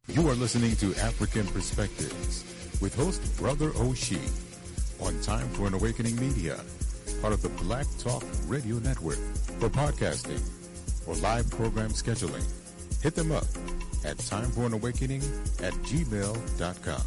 You are listening to African Perspectives with host Brother Oshi on Time for an Awakening Media, part of the Black Talk Radio Network. For podcasting or live program scheduling, hit them up at timeforanawakening@gmail.com.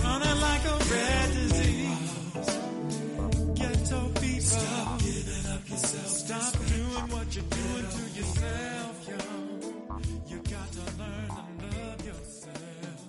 running like a red disease. Ghetto people, stop giving up yourself. Stop doing what you're doing to yourself, yo. You got to learn to love yourself.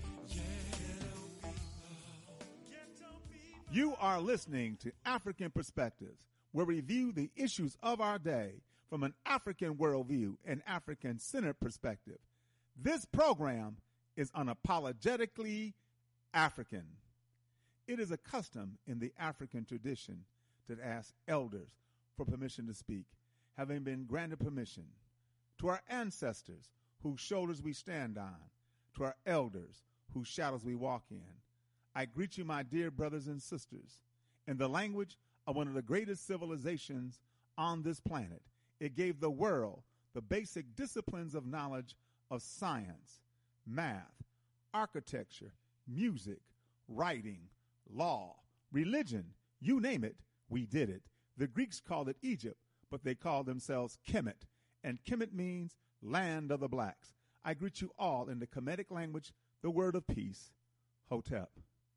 You are listening to African Perspectives, where we review the issues of our day from an African worldview and African-centered perspective. This program is unapologetically African. It is a custom in the African tradition to ask elders for permission to speak, having been granted permission. To our ancestors, whose shoulders we stand on, to our elders, whose shadows we walk in, I greet you, my dear brothers and sisters, in the language of one of the greatest civilizations on this planet. It gave the world the basic disciplines of knowledge of science, math, architecture, music, writing, law, religion, you name it, we did it. The Greeks called it Egypt, but they called themselves Kemet, and Kemet means land of the blacks. I greet you all in the Kemetic language, the word of peace, Hotep.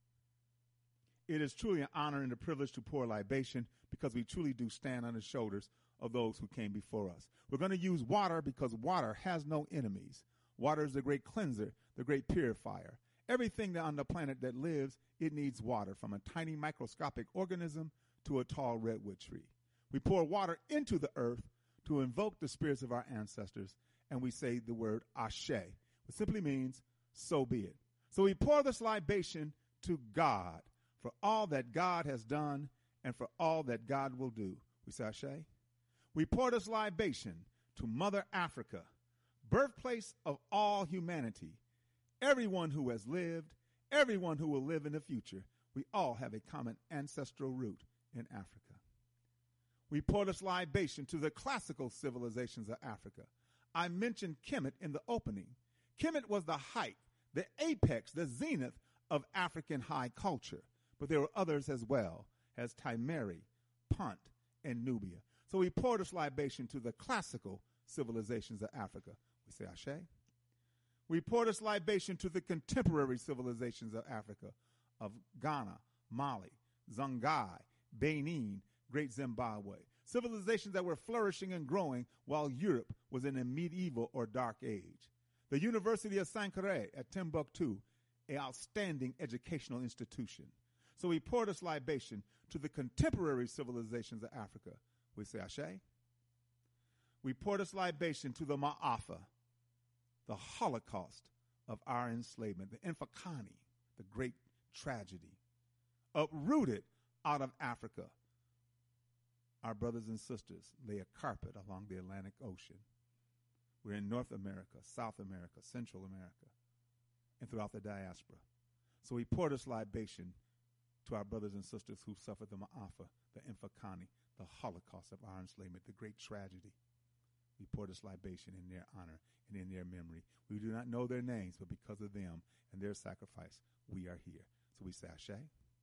It is truly an honor and a privilege to pour libation because we truly do stand on the shoulders of those who came before us. We're going to use water because water has no enemies. Water is the great cleanser, the great purifier. Everything on the planet that lives, it needs water, from a tiny microscopic organism to a tall redwood tree. We pour water into the earth to invoke the spirits of our ancestors, and we say the word Ashe, which simply means, so be it. So we pour this libation to God for all that God has done and for all that God will do. We say Ashe. We pour this libation to Mother Africa, birthplace of all humanity. Everyone who has lived, everyone who will live in the future, we all have a common ancestral root in Africa. We pour this libation to the classical civilizations of Africa. I mentioned Kemet in the opening. Kemet was the height, the apex, the zenith of African high culture. But there were others as well, as Timeri, Punt, and Nubia. So we pour this libation to the classical civilizations of Africa. We say Ashe. We pour this libation to the contemporary civilizations of Africa, of Ghana, Mali, Songhai, Benin, Great Zimbabwe. Civilizations that were flourishing and growing while Europe was in a medieval or dark age. The University of Sankore at Timbuktu, an outstanding educational institution. So we pour this libation to the contemporary civilizations of Africa. We say Ashe. We pour this libation to the Ma'afa, the Holocaust of our enslavement, the Infakani, the great tragedy, uprooted out of Africa. Our brothers and sisters lay a carpet along the Atlantic Ocean. We're in North America, South America, Central America, and throughout the diaspora. So we pour this libation to our brothers and sisters who suffered the Ma'afa, the Infakani, the Holocaust of our enslavement, the great tragedy. We pour this libation in their honor and in their memory. We do not know their names, but because of them and their sacrifice, we are here. So we say Ashe.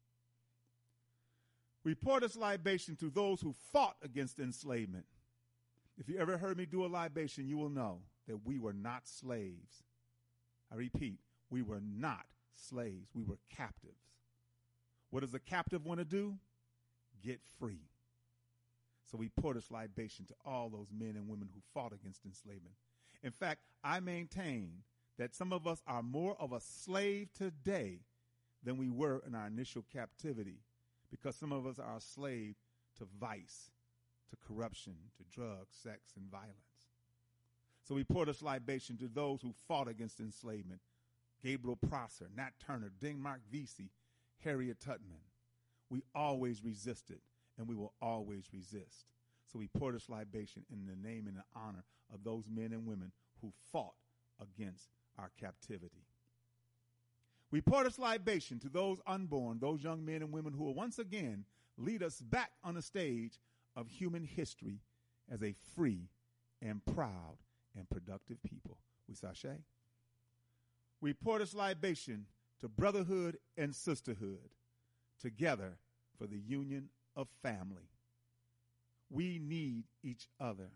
We pour this libation to those who fought against enslavement. If you ever heard me do a libation, you will know that we were not slaves. I repeat, we were not slaves. We were captives. What does a captive want to do? Get free. So we pour this libation to all those men and women who fought against enslavement. In fact, I maintain that some of us are more of a slave today than we were in our initial captivity, because some of us are a slave to vice, to corruption, to drugs, sex, and violence. So we pour this libation to those who fought against enslavement. Gabriel Prosser, Nat Turner, Denmark Vesey, Harriet Tubman. We always resisted, and we will always resist. So we pour this libation in the name and the honor of those men and women who fought against our captivity. We pour this libation to those unborn, those young men and women who will once again lead us back on the stage of human history as a free and proud and productive people. We say Ashe. We pour this libation to brotherhood and sisterhood, together for the union of family. We need each other.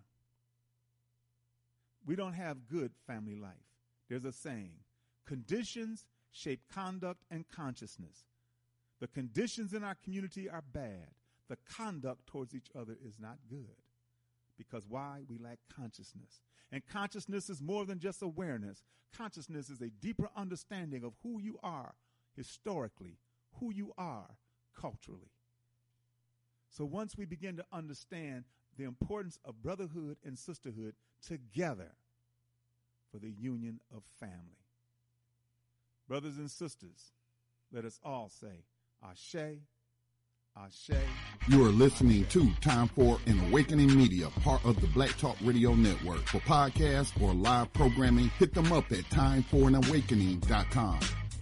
We don't have good family life. There's a saying, conditions shape conduct and consciousness. The conditions in our community are bad. The conduct towards each other is not good. Because why? We lack consciousness. And consciousness is more than just awareness. Consciousness is a deeper understanding of who you are historically, who you are culturally. So once we begin to understand the importance of brotherhood and sisterhood together for the union of family. Brothers and sisters, let us all say, Ashe, Ashe. You are listening to Time for an Awakening Media, part of the Black Talk Radio Network. For podcasts or live programming, hit them up at timeforanawakening.com.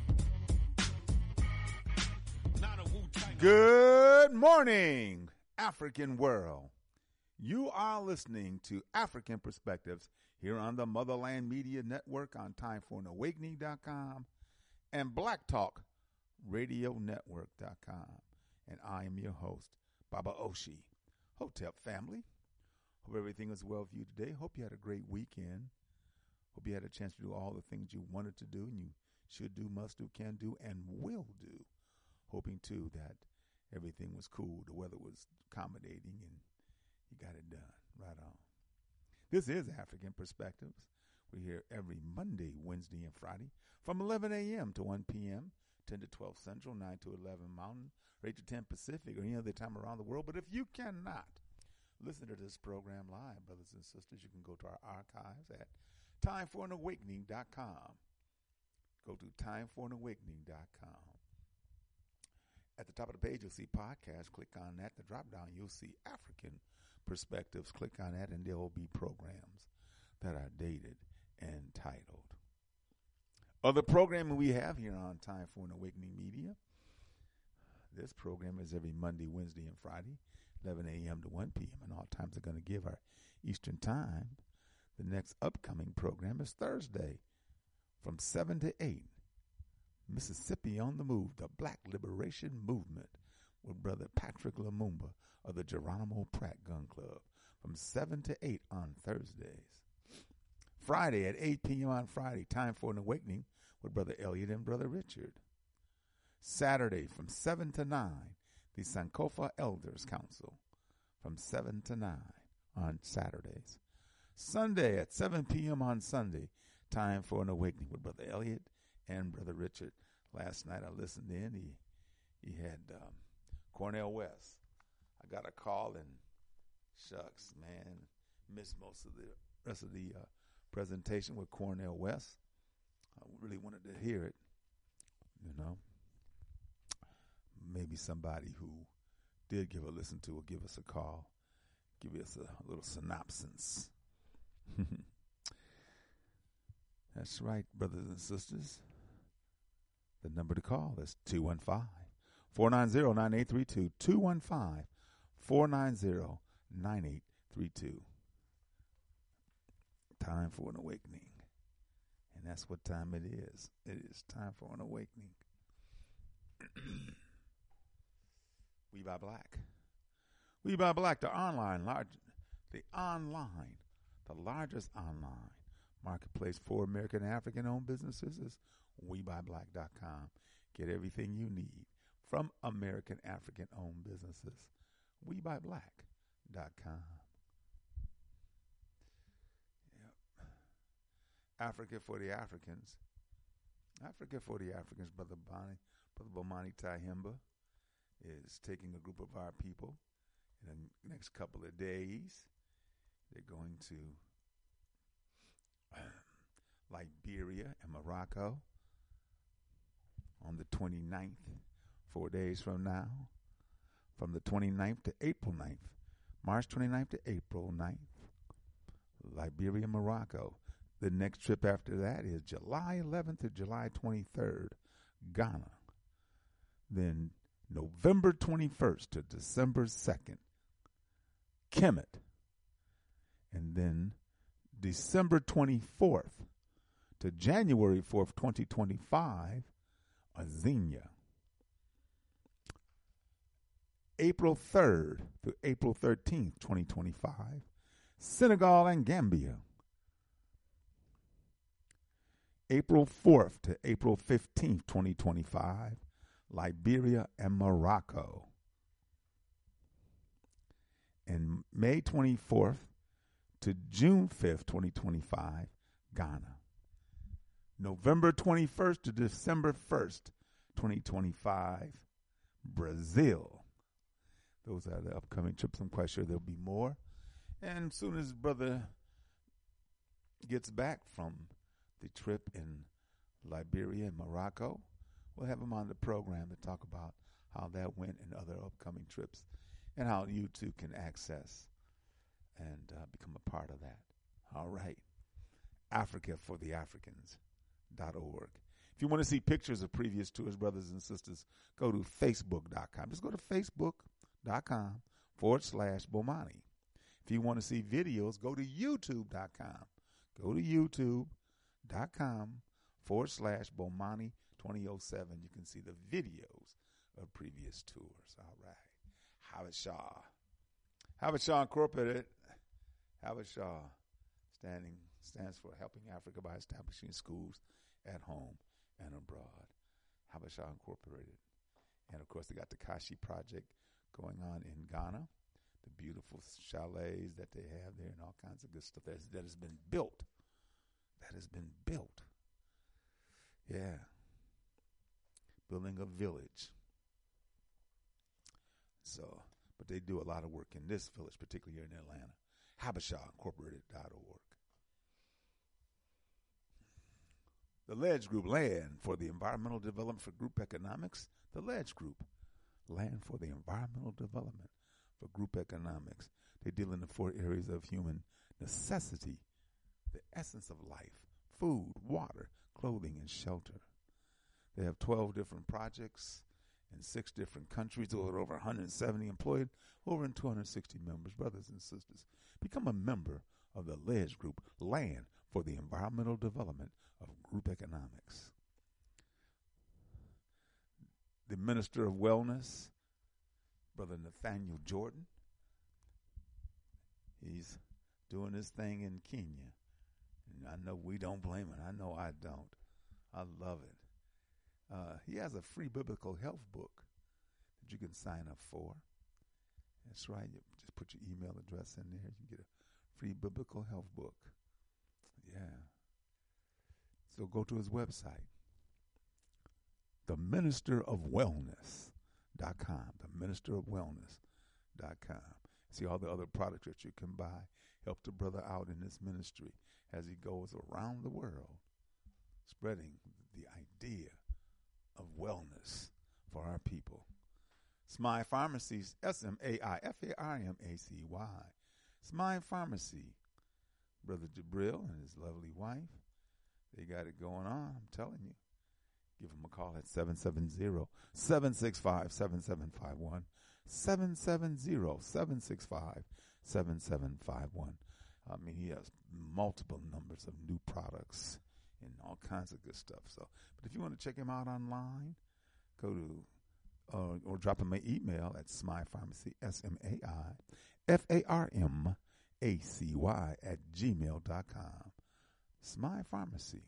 Good morning, African world. You are listening to African Perspectives here on the Motherland Media Network on timeforanawakening.com and Black Talk Radio Network.com. And I am your host, Baba Oshi. Hotep family. Hope everything is well with you today. Hope you had a great weekend. Hope you had a chance to do all the things you wanted to do and you should do, must do, can do, and will do. Hoping, too, that everything was cool. The weather was accommodating and you got it done. Right on. This is African Perspectives. We're here every Monday, Wednesday, and Friday from 11 a.m. to 1 p.m., 10 to 12 Central, 9 to 11 Mountain, 8 to 10 Pacific, or any other time around the world. But if you cannot listen to this program live, brothers and sisters, you can go to our archives at timeforanawakening.com. Go to timeforanawakening.com. At the top of the page, you'll see podcasts. Click on that. The drop down, you'll see African Perspectives. Click on that, and there will be programs that are dated and titled. Other programming we have here on Time for an Awakening Media. This program is every Monday, Wednesday, and Friday, 11 a.m. to 1 p.m. And all times are going to give our Eastern Time. The next upcoming program is Thursday from 7 to 8. Mississippi on the Move, the Black Liberation Movement with Brother Patrick Lumumba of the Geronimo Pratt Gun Club from 7 to 8 on Thursdays. Friday at 8 p.m. on Friday, Time for an Awakening with Brother Elliot and Brother Richard. Saturday from 7 to 9, the Sankofa Elders Council from 7 to 9 on Saturdays. Sunday at 7 p.m. on Sunday, Time for an Awakening with Brother Elliot and Brother Richard. Last night I listened in. He had Cornel West. I got a call and shucks, man, missed most of the rest of the presentation with Cornel West. I really wanted to hear it, you know. Maybe somebody who did give a listen to will give us a call, give us a little synopsis. That's right, brothers and sisters. The number to call is 215-490-9832, 215-490-9832. Time for an awakening. And that's what time it is. It is time for an awakening. We Buy Black. We Buy Black, the largest online marketplace for American and African-owned businesses is WeBuyBlack.com. Get everything you need from American African-owned businesses. WeBuyBlack.com. Yep. Africa for the Africans. Africa for the Africans, Brother Bomani Tyehimba is taking a group of our people in the next couple of days. They're going to Liberia and Morocco on the 29th, 4 days from now, from the 29th to April 9th, March 29th to April 9th, Liberia, Morocco. The next trip after that is July 11th to July 23rd, Ghana. Then November 21st to December 2nd, Kemet. And then December 24th to January 4th, 2025, Azania. April 3rd to April 13th, 2025, Senegal and Gambia. April 4th to April 15th, 2025, Liberia and Morocco. And May 24th to June 5th, 2025, Ghana. November 21st to December 1st, 2025, Brazil. Those are the upcoming trips. I'm quite sure there'll be more. And as soon as brother gets back from the trip in Liberia and Morocco, we'll have him on the program to talk about how that went and other upcoming trips and how you too can access and become a part of that. All right. AfricaForTheAfricans.org. If you want to see pictures of previous tours, brothers and sisters, go to Facebook.com. Just go to Facebook.com/Bomani. If you want to see videos, go to YouTube.com. Go to YouTube.com/Bomani2007. You can see the videos of previous tours. All right. Habesha Incorporated. Habesha stands for Helping Africa by Establishing Schools at Home and Abroad. Habesha Incorporated. And, of course, they got the Kashi Project going on in Ghana, the beautiful chalets that they have there and all kinds of good stuff that has been built. That has been built. Yeah. Building a village. So, but they do a lot of work in this village, particularly here in Atlanta. HabeshaIncorporated.org. The Ledge Group, Land for the Environmental Development for Group Economics. The Ledge Group, Land for the Environmental Development for Group Economics. They deal in the 4 areas of human necessity, the essence of life: food, water, clothing, and shelter. They have 12 different projects in 6 different countries, over 170 employed, over 260 members. Brothers and sisters, become a member of the Ledge Group, Land for the Environmental Development of Group Economics. The Minister of Wellness, Brother Nathaniel Jordan, he's doing his thing in Kenya. And I know we don't blame him. I know I don't. I love it. He has a free biblical health book that you can sign up for. That's right. You just put your email address in there. You can get a free biblical health book. Yeah. So go to his website, theministerofwellness.com, theministerofwellness.com. See all the other products that you can buy. Help the brother out in this ministry as he goes around the world, spreading the idea of wellness for our people. Smile Pharmacies, SMAIFARMACY. Smile Pharmacy. Brother Jabril and his lovely wife, they got it going on, I'm telling you. Give them a call at 770-765-7751. 770-765-7751. I mean, he has multiple numbers of new products and all kinds of good stuff. So, but if you want to check him out online, go to or drop him an email at Smile Pharmacy, SMAIFARMACY@gmail.com. Smile Pharmacy.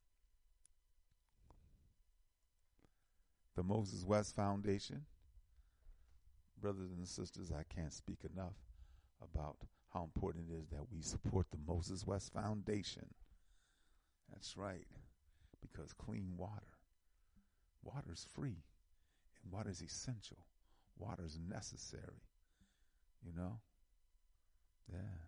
The Moses West Foundation. Brothers and sisters, I can't speak enough about how important it is that we support the Moses West Foundation. That's right, because clean water is free, and water is essential. Water is necessary, you know? Yeah.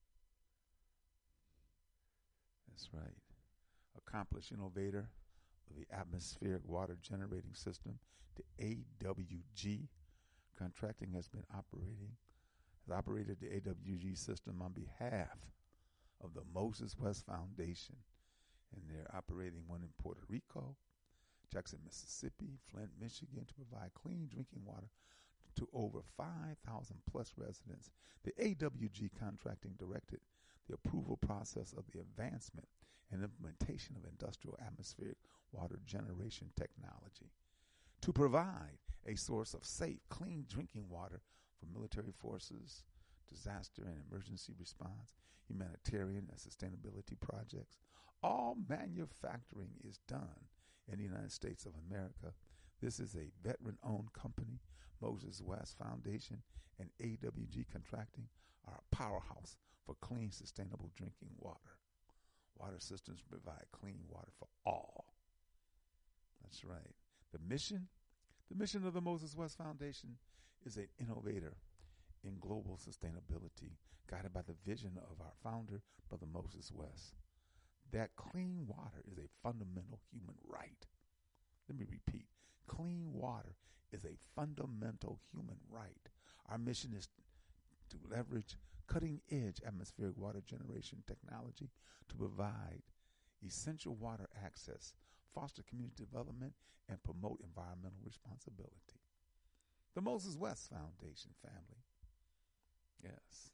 That's right. Accomplished innovator of the atmospheric water generating system, the AWG contracting has operated the AWG system on behalf of the Moses West Foundation, and they're operating one in Puerto Rico, Jackson, Mississippi, Flint, Michigan, to provide clean drinking water to over 5,000 plus residents. The AWG contracting directed the approval process of the advancement and implementation of industrial atmospheric water generation technology to provide a source of safe, clean drinking water for military forces, disaster and emergency response, humanitarian and sustainability projects, All manufacturing is done in the United States of America. This is a veteran-owned company. Moses West Foundation and AWG Contracting are a powerhouse for clean, sustainable drinking water. Water systems provide clean water for all. That's right. The mission of the Moses West Foundation is an innovator in global sustainability, guided by the vision of our founder, Brother Moses West. That clean water is a fundamental human right. Let me repeat. Clean water is a fundamental human right. Our mission is to leverage cutting-edge atmospheric water generation technology to provide essential water access, foster community development, and promote environmental responsibility. The Moses West Foundation family. Yes.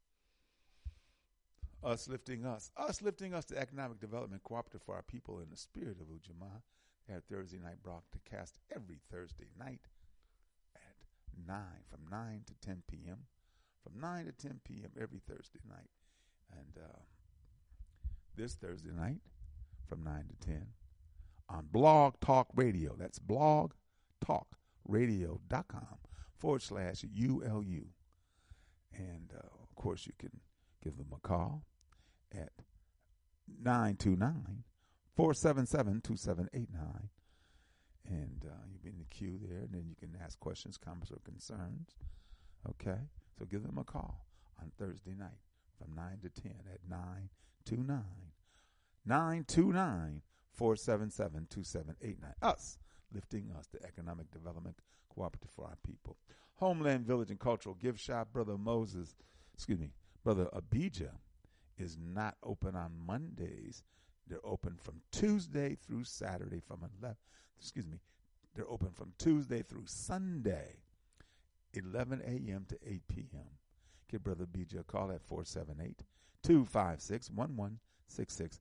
Us lifting us, the economic development cooperative for our people in the spirit of Ujamaa. They have Thursday night broadcast every Thursday night at from 9 to 10 p.m. From 9 to 10 p.m. every Thursday night. And this Thursday night from 9 to 10 on Blog Talk Radio. That's blogtalkradio.com/ULU. And, of course, you can give them a call at 929-477-2789. And you'll be in the queue there, and then you can ask questions, comments, or concerns. Okay? So give them a call on Thursday night from 9 to 10 at 929-477-2789. Us, lifting us, the economic development cooperative for our people. Homeland Village and Cultural Gift Shop, Brother Abijah is not open on Mondays. They're open from Tuesday through Saturday they're open from Tuesday through Sunday, 11 a.m. to 8 p.m. Give Brother Abijah a call at 478-256-1166,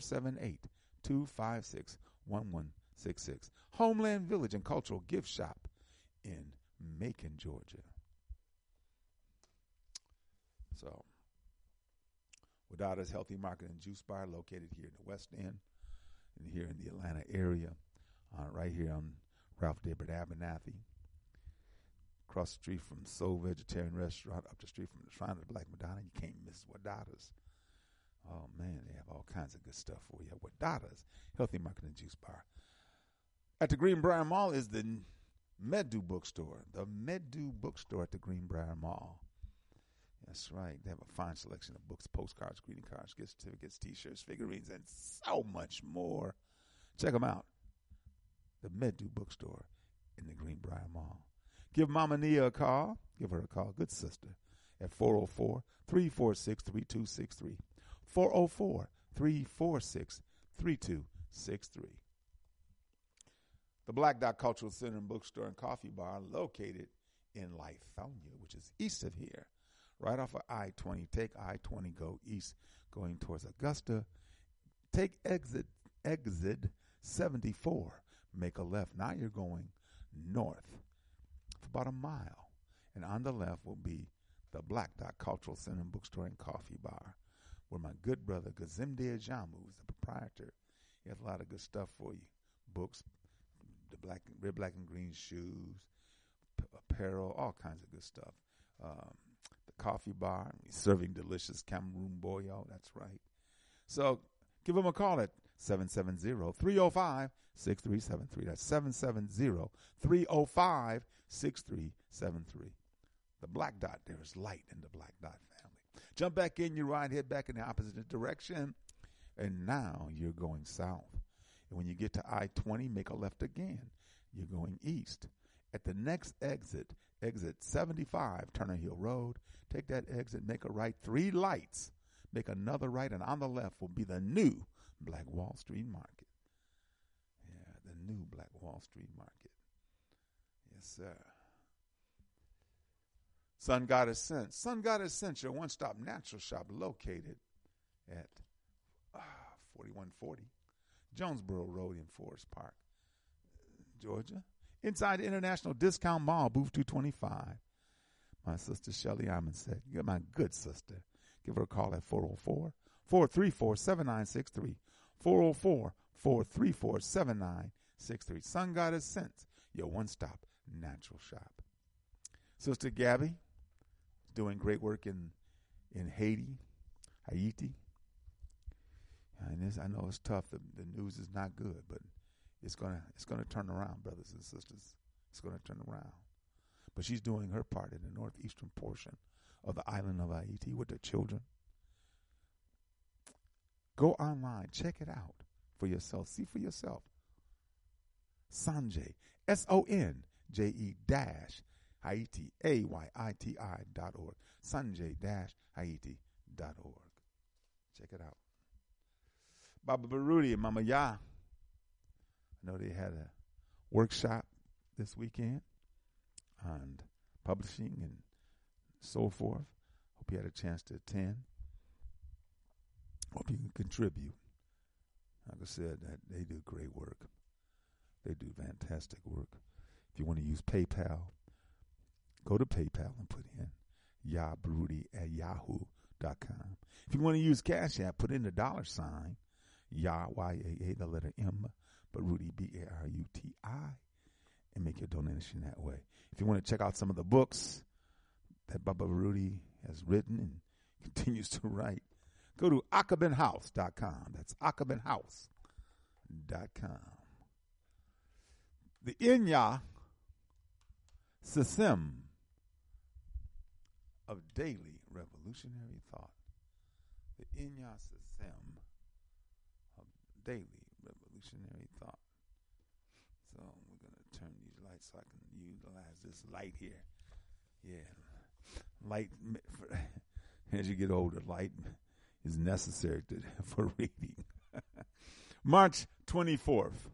478-256-1166. Homeland Village and Cultural Gift Shop in Macon, Georgia. So, Wadada's Healthy Market and Juice Bar, located here in the West End and here in the Atlanta area, right here on Ralph David Abernathy, across the street from Soul Vegetarian Restaurant, up the street from the Shrine of the Black Madonna. You can't miss Wadada's. Oh, man, they have all kinds of good stuff for you. Wadada's Healthy Market and Juice Bar. At the Greenbrier Mall is the Medu Bookstore. The Medu Bookstore at the Greenbrier Mall. That's right. They have a fine selection of books, postcards, greeting cards, gift certificates, T-shirts, figurines, and so much more. Check them out. The Medu Bookstore in the Greenbrier Mall. Give Mama Nia a call. Give her a call. Good sister. At 404-346-3263. 404-346-3263. The Black Dot Cultural Center and Bookstore and Coffee Bar, located in Lithonia, which is east of here, right off of I-20. Take I-20, go east, going towards Augusta. Take exit 74, make a left. Now you're going north for about a mile. And on the left will be the Black Dot Cultural Center and Bookstore and Coffee Bar, where my good brother Gazimde Ajamu is the proprietor. He has a lot of good stuff for you. Books, the red, black, and green shoes, apparel, all kinds of good stuff. The coffee bar, he's serving delicious Cameroon boyo. That's right. So give him a call at 770-305-6373. That's 770-305-6373. The Black Dot, there is light in the Black Dot family. Jump back in your ride, head back in the opposite direction, and now you're going south. And when you get to I-20, make a left again. You're going east. At the next exit 75, Turner Hill Road, take that exit, make a right, 3 lights, make another right, and on the left will be the new Black Wall Street Market. Yeah, the new Black Wall Street Market. Yes, sir. Sun Goddess Scent. Sun Goddess Scent, your one-stop natural shop located at 4140 Jonesboro Road in Forest Park, Georgia. Inside the International Discount Mall, booth 225. My sister Shelly Iman said, my good sister, give her a call at 404-434-7963. 404-434-7963. Sun Goddess Scents, your one-stop natural shop. Sister Gabby is doing great work in Haiti. And this, I know it's tough. The news is not good, but it's gonna turn around, brothers and sisters. It's gonna turn around. But she's doing her part in the northeastern portion of the island of Haiti with the children. Go online, check it out for yourself. See for yourself. Sonje, SONJE Haiti, AYITI.org. Sonje-Haiti.org. Check it out. Baba Baruti and Mama Ya. I know they had a workshop this weekend on publishing and so forth. Hope you had a chance to attend. Hope you can contribute. Like I said, that they do great work. They do fantastic work. If you want to use PayPal, go to PayPal and put in yabaruti@yahoo.com. If you want to use Cash App, put in the $, Ya, Y-A-A, the letter M, Baruti, B-A-R-U-T-I, and make your donation that way. If you want to check out some of the books that Baba Baruti has written and continues to write, go to akabinhouse.com. That's akabinhouse.com. The Inya System of Daily Revolutionary Thought. The Inya System of Daily Revolutionary Thought. So we're going to turn these lights so I can utilize this light here. Yeah. Light, as you get older, light is necessary for reading. March 24th.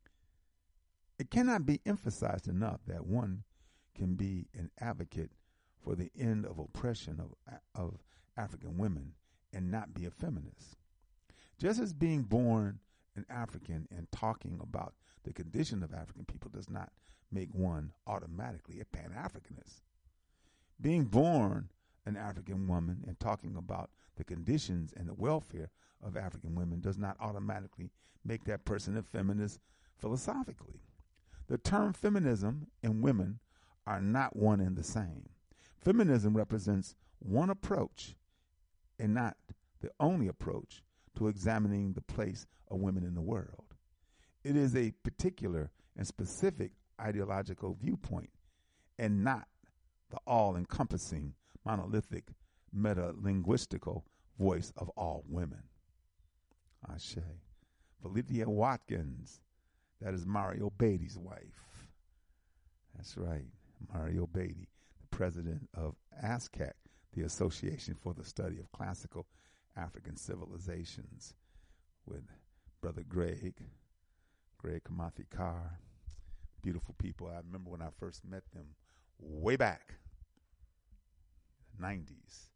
It cannot be emphasized enough that one can be an advocate for the end of oppression of African women and not be a feminist. Just as being born an African and talking about the condition of African people does not make one automatically a Pan-Africanist. Being born an African woman and talking about the conditions and the welfare of African women does not automatically make that person a feminist philosophically. The term feminism and women are not one and the same. Feminism represents one approach and not the only approach to examining the place of women in the world. It is a particular and specific ideological viewpoint and not the all-encompassing, monolithic, meta-linguistical voice of all women. Ashe. Valencia Watkins, that is Mario Beatty's wife. That's right, Mario Beatty, the president of ASCAC, the Association for the Study of Classical African Civilizations, with Brother Greg Kamathi Carr. Beautiful people. I remember when I first met them way back in the 90s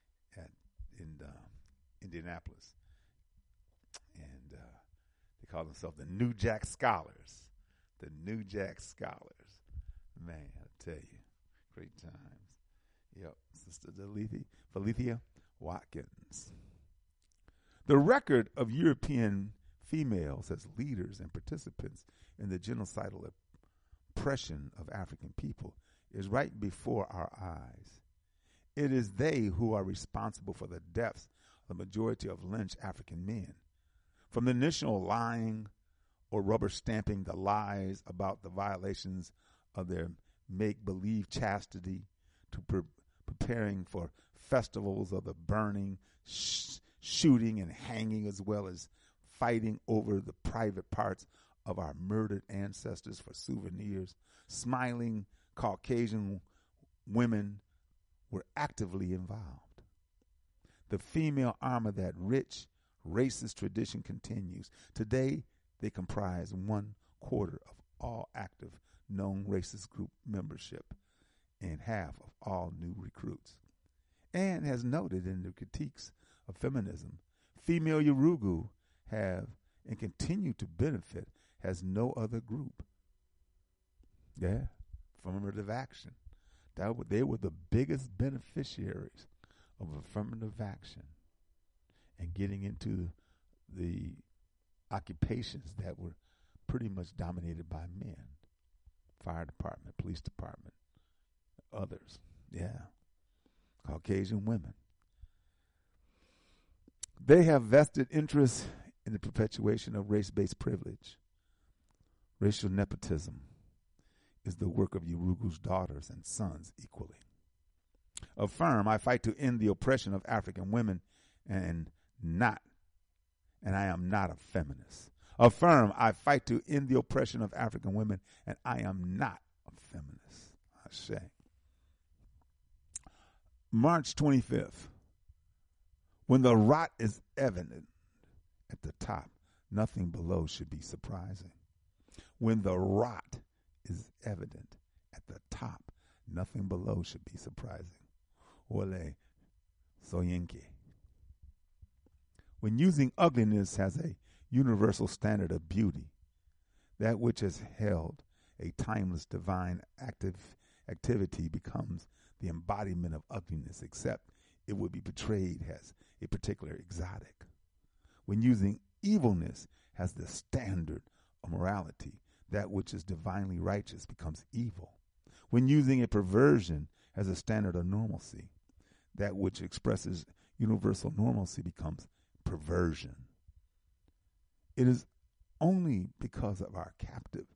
in Indianapolis. And they call themselves the New Jack Scholars. The New Jack Scholars. Man, I tell you, great times. Yep, Sister Valencia Watkins. The record of European females as leaders and participants in the genocidal oppression of African people is right before our eyes. It is they who are responsible for the deaths of the majority of lynched African men. From the initial lying or rubber stamping the lies about the violations of their make-believe chastity to preparing for festivals of the burning, shooting, and hanging, as well as fighting over the private parts of our murdered ancestors for souvenirs, smiling Caucasian women were actively involved. The female arm of that rich, racist tradition continues. Today, they comprise 1/4 of all active known racist group membership and half of all new recruits. And as noted in the critiques of feminism, female Yurugu have and continue to benefit as no other group. Yeah, affirmative action. They were the biggest beneficiaries of affirmative action and getting into the occupations that were pretty much dominated by men. Fire department, police department, others. Yeah. Caucasian women. They have vested interest in the perpetuation of race-based privilege. Racial nepotism is the work of Urugu's daughters and sons equally. Affirm, I fight to end the oppression of African women and I am not a feminist. Affirm, I fight to end the oppression of African women and I am not a feminist. I say. March 25th. When the rot is evident at the top, nothing below should be surprising. When the rot is evident at the top, nothing below should be surprising. Ole Soyinka. When using ugliness as a universal standard of beauty, that which has held a timeless divine activity becomes the embodiment of ugliness, except it would be portrayed as a particular exotic. When using evilness as the standard of morality, that which is divinely righteous becomes evil. When using a perversion as a standard of normalcy, that which expresses universal normalcy becomes perversion. It is only because of our captive,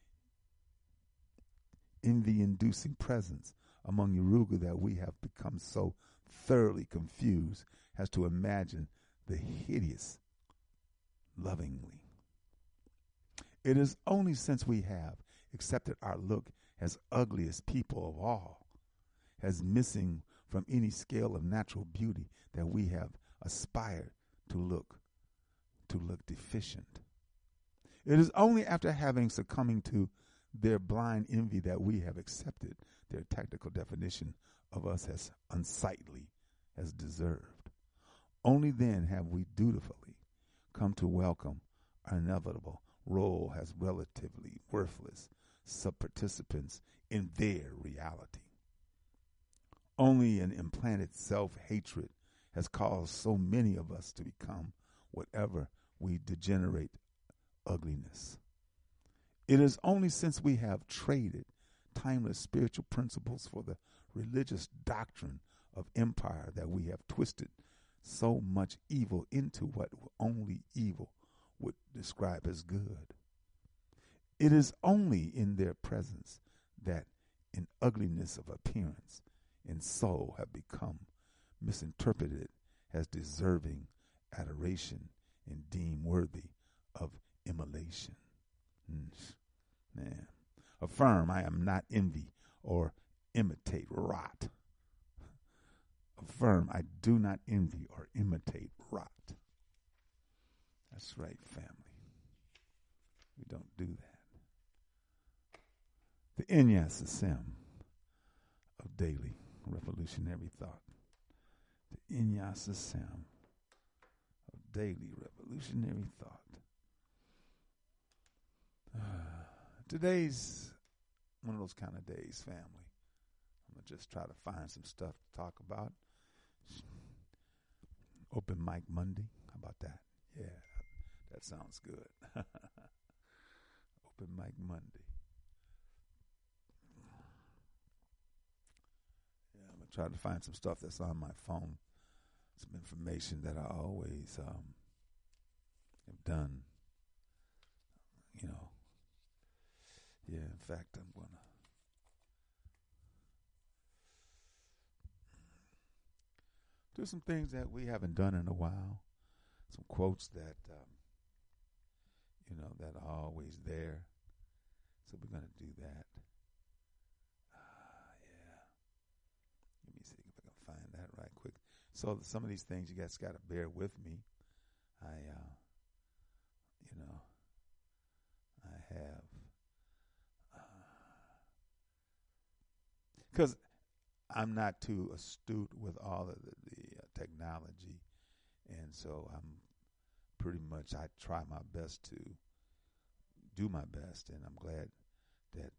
envy-inducing presence among Urugu that we have become so thoroughly confused as to imagine the hideous lovingly. It is only since we have accepted our look as ugliest people of all, as missing from any scale of natural beauty, that we have aspired to look deficient. It is only after having succumbing to their blind envy that we have accepted their technical definition of us as unsightly, as deserved. Only then have we dutifully come to welcome our inevitable role as relatively worthless sub-participants in their reality. Only an implanted self-hatred has caused so many of us to become whatever we degenerate ugliness. It is only since we have traded timeless spiritual principles for the religious doctrine of empire that we have twisted so much evil into what only evil would describe as good. It is only in their presence that in ugliness of appearance and soul have become misinterpreted as deserving adoration and deemed worthy of immolation. Man. Affirm, I am not envy or imitate rot. Affirm, I do not envy or imitate rot. That's right, family. We don't do that. The Inyas Assem of daily revolutionary thought. The Inyas Assem of daily revolutionary thought. Today's one of those kind of days, family. I'm going to just try to find some stuff to talk about. Open Mic Monday. How about that? Yeah, that sounds good. Open Mic Monday. Yeah, I'm going to try to find some stuff that's on my phone. Some information that I always have done. You know. Yeah, in fact, I'm going to do some things that we haven't done in a while. Some quotes that, that are always there. So we're going to do that. Yeah. Let me see if I can find that right quick. So some of these things you guys got to bear with me. I have. Because I'm not too astute with all of the technology, and so I'm pretty much, I try my best to do my best, and I'm glad that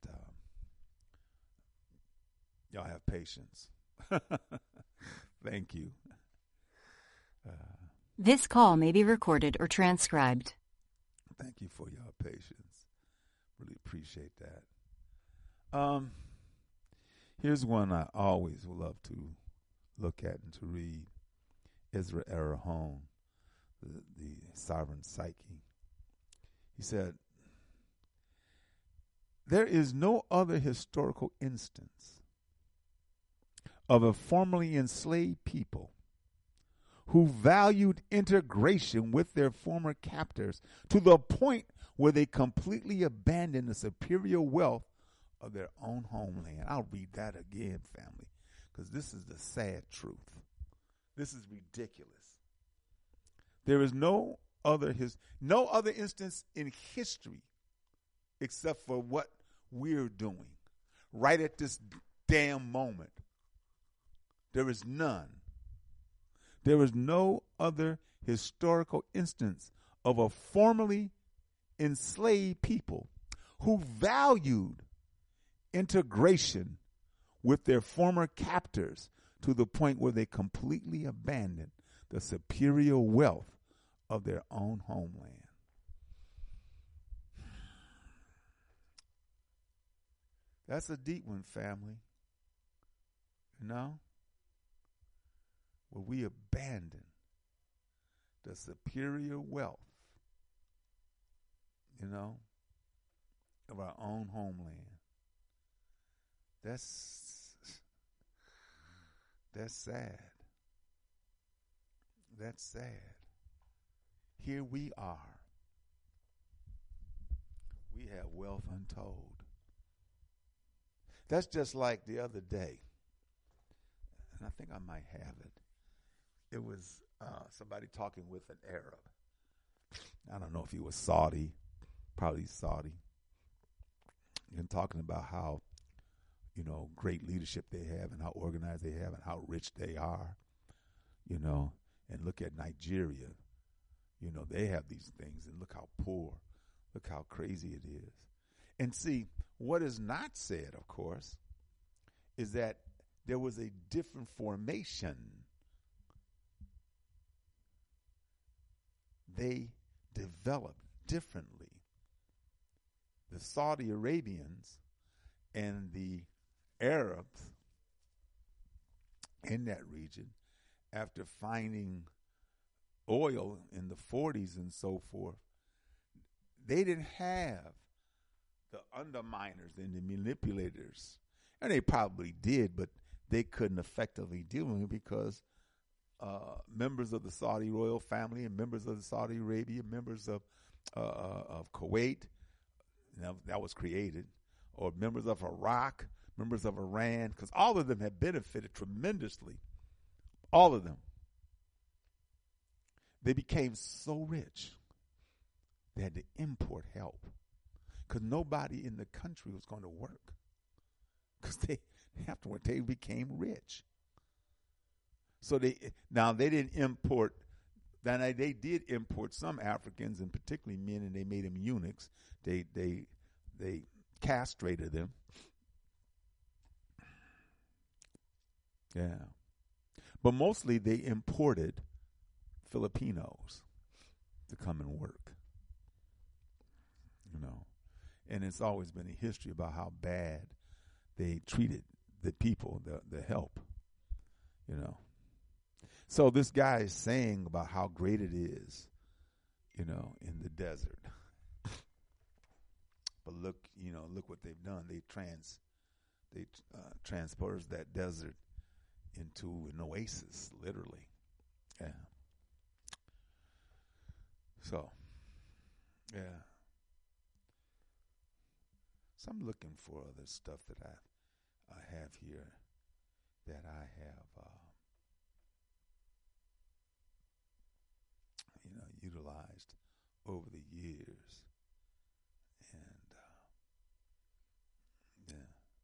y'all have patience. Thank you. This call may be recorded or transcribed. Thank you for your patience. Really appreciate that. Here's one I always love to look at and to read. Ezra Arahone, the Sovereign Psyche. He said, there is no other historical instance of a formerly enslaved people who valued integration with their former captors to the point where they completely abandoned the superior wealth of their own homeland. I'll read that again, family, because this is the sad truth. This is ridiculous. There is no other instance in history except for what we're doing right at this damn moment. There is none. There is no other historical instance of a formerly enslaved people who valued integration with their former captors to the point where they completely abandoned the superior wealth of their own homeland. That's a deep one, family. You know? Where we abandon the superior wealth, you know, of our own homeland. That's sad. That's sad. Here we are. We have wealth untold. That's just like the other day, and I think I might have it. It was somebody talking with an Arab. I don't know if he was Saudi, probably Saudi, and talking about how, you know, great leadership they have and how organized they have and how rich they are, you know, and look at Nigeria. You know, they have these things and look how poor, look how crazy it is. And see, what is not said, of course, is that there was a different formation. They developed differently. The Saudi Arabians and the Arabs in that region, after finding oil in the 40s and so forth, they didn't have the underminers and the manipulators. And they probably did, but they couldn't effectively deal with it because members of the Saudi royal family and members of the Saudi Arabia, members of Kuwait, you know, that was created, or members of Iraq, members of Iran, because all of them have benefited tremendously. All of them. They became so rich, they had to import help because nobody in the country was going to work because afterward they became rich. So they didn't import. Then they did import some Africans, and particularly men, and they made them eunuchs. They castrated them. Yeah, but mostly they imported Filipinos to come and work. You know, and it's always been a history about how bad they treated the people, the help. You know. So this guy is saying about how great it is, you know, in the desert. But look what they've done. They transported that desert into an oasis, literally. Yeah. So, yeah. So I'm looking for other stuff that I have here that I have utilized over the years, and yeah,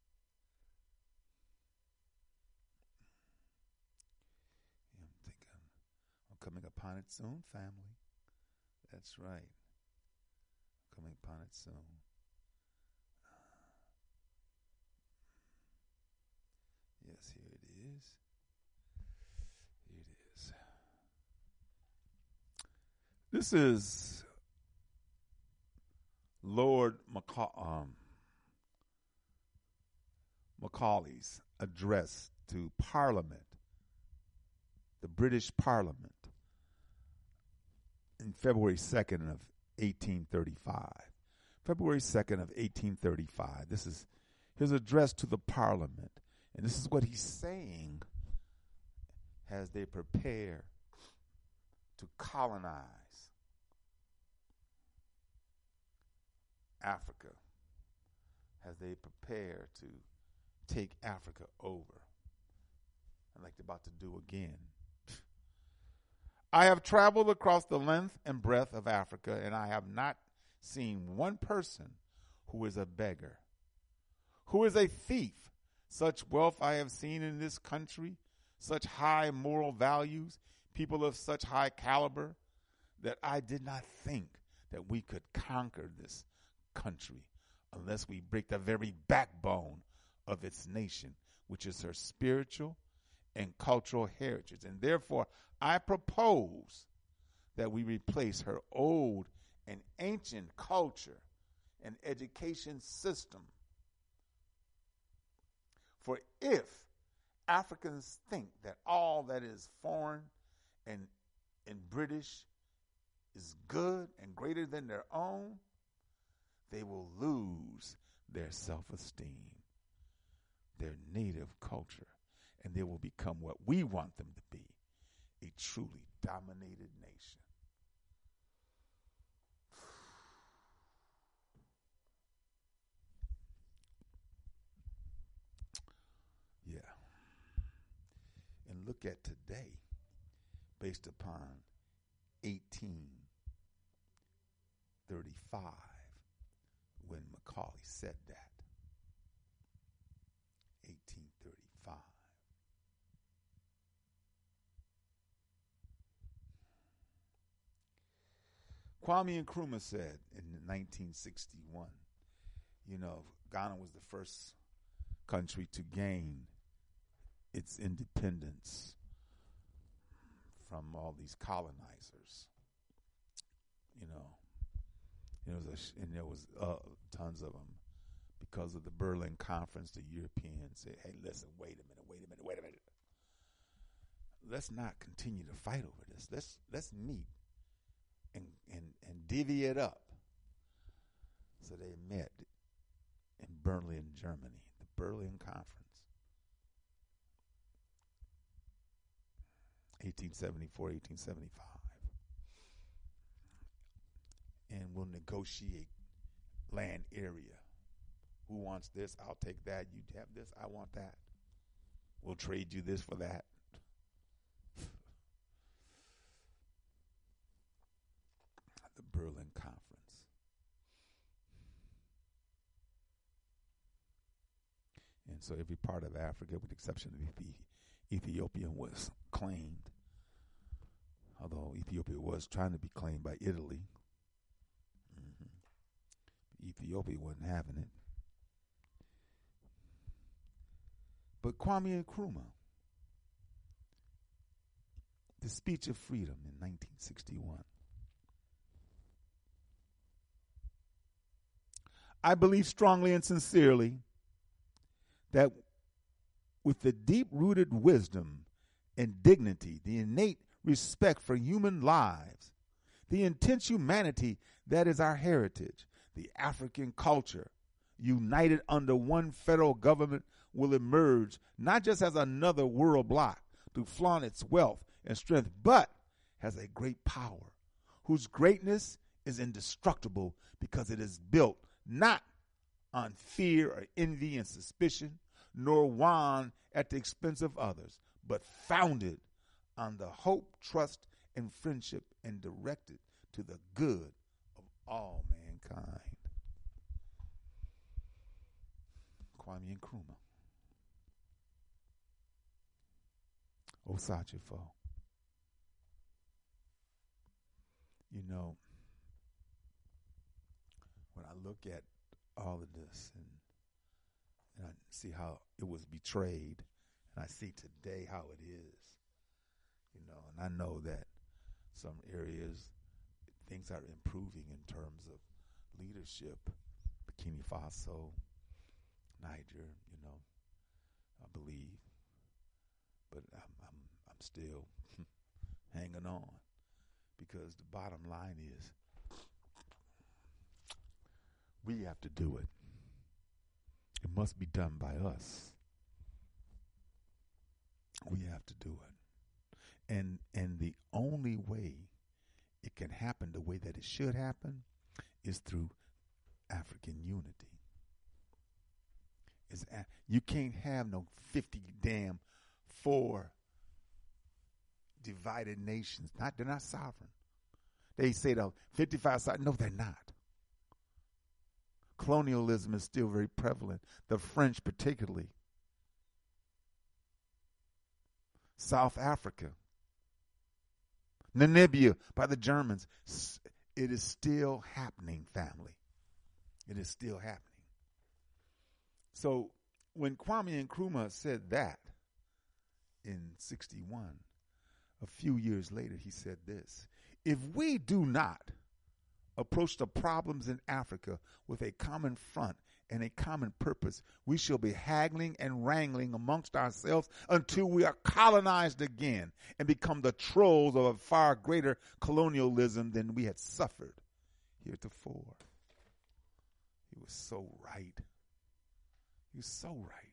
I'm thinking I'm coming upon it soon, family. That's right, coming upon it soon. Yes, here it is. Here it is. This is Lord Macaulay's address to Parliament, the British Parliament, in February 2nd of 1835. February 2nd of 1835. This is his address to the Parliament. And this is what he's saying as they prepare to colonize Africa, as they prepare to take Africa over, and like they're about to do again. I have traveled across the length and breadth of Africa, and I have not seen one person who is a beggar, who is a thief. Such wealth I have seen in this country, such high moral values, people of such high caliber, that I did not think that we could conquer this country unless we break the very backbone of its nation, which is her spiritual and cultural heritage. And therefore, I propose that we replace her old and ancient culture and education system. For if Africans think that all that is foreign and British is good and greater than their own, they will lose their self-esteem, their native culture, and they will become what we want them to be, a truly dominated nation. Yeah. And look at today, based upon 1835, when Macaulay said that. 1835. Kwame Nkrumah said in 1961, Ghana was the first country to gain its independence from all these colonizers. There was tons of them. Because of the Berlin Conference, the Europeans said, hey, listen, wait a minute. Let's not continue to fight over this. Let's meet and divvy it up. So they met in Berlin, Germany, the Berlin Conference, 1874, 1875. And we'll negotiate land area. Who wants this? I'll take that. You have this. I want that. We'll trade you this for that. The Berlin Conference. And so every part of Africa, with the exception of Ethiopia, was claimed. Although Ethiopia was trying to be claimed by Italy. Ethiopia wasn't having it. But Kwame Nkrumah, the Speech of Freedom in 1961. I believe strongly and sincerely that with the deep-rooted wisdom and dignity, the innate respect for human lives, the intense humanity that is our heritage, the African culture, united under one federal government, will emerge not just as another world bloc to flaunt its wealth and strength, but has a great power whose greatness is indestructible because it is built not on fear or envy and suspicion, nor won at the expense of others, but founded on the hope, trust, and friendship, and directed to the good of all mankind. Kwame Nkrumah. Osachifo. When I look at all of this and I see how it was betrayed, and I see today how it is, and I know that some areas things are improving in terms of leadership, Burkina Faso, Niger, I believe. But I'm still hanging on, because the bottom line is we have to do it. It must be done by us. We have to do it. And the only way it can happen the way that it should happen is through African unity. You can't have no 4 divided nations. They're not sovereign. They say the 55 sovereign. No, they're not. Colonialism is still very prevalent. The French particularly. South Africa. Namibia by the Germans. It is still happening, family. It is still happening. So when Kwame Nkrumah said that in 1961, a few years later he said this: if we do not approach the problems in Africa with a common front and a common purpose, we shall be haggling and wrangling amongst ourselves until we are colonized again and become the trolls of a far greater colonialism than we had suffered heretofore. He was so right. He was so right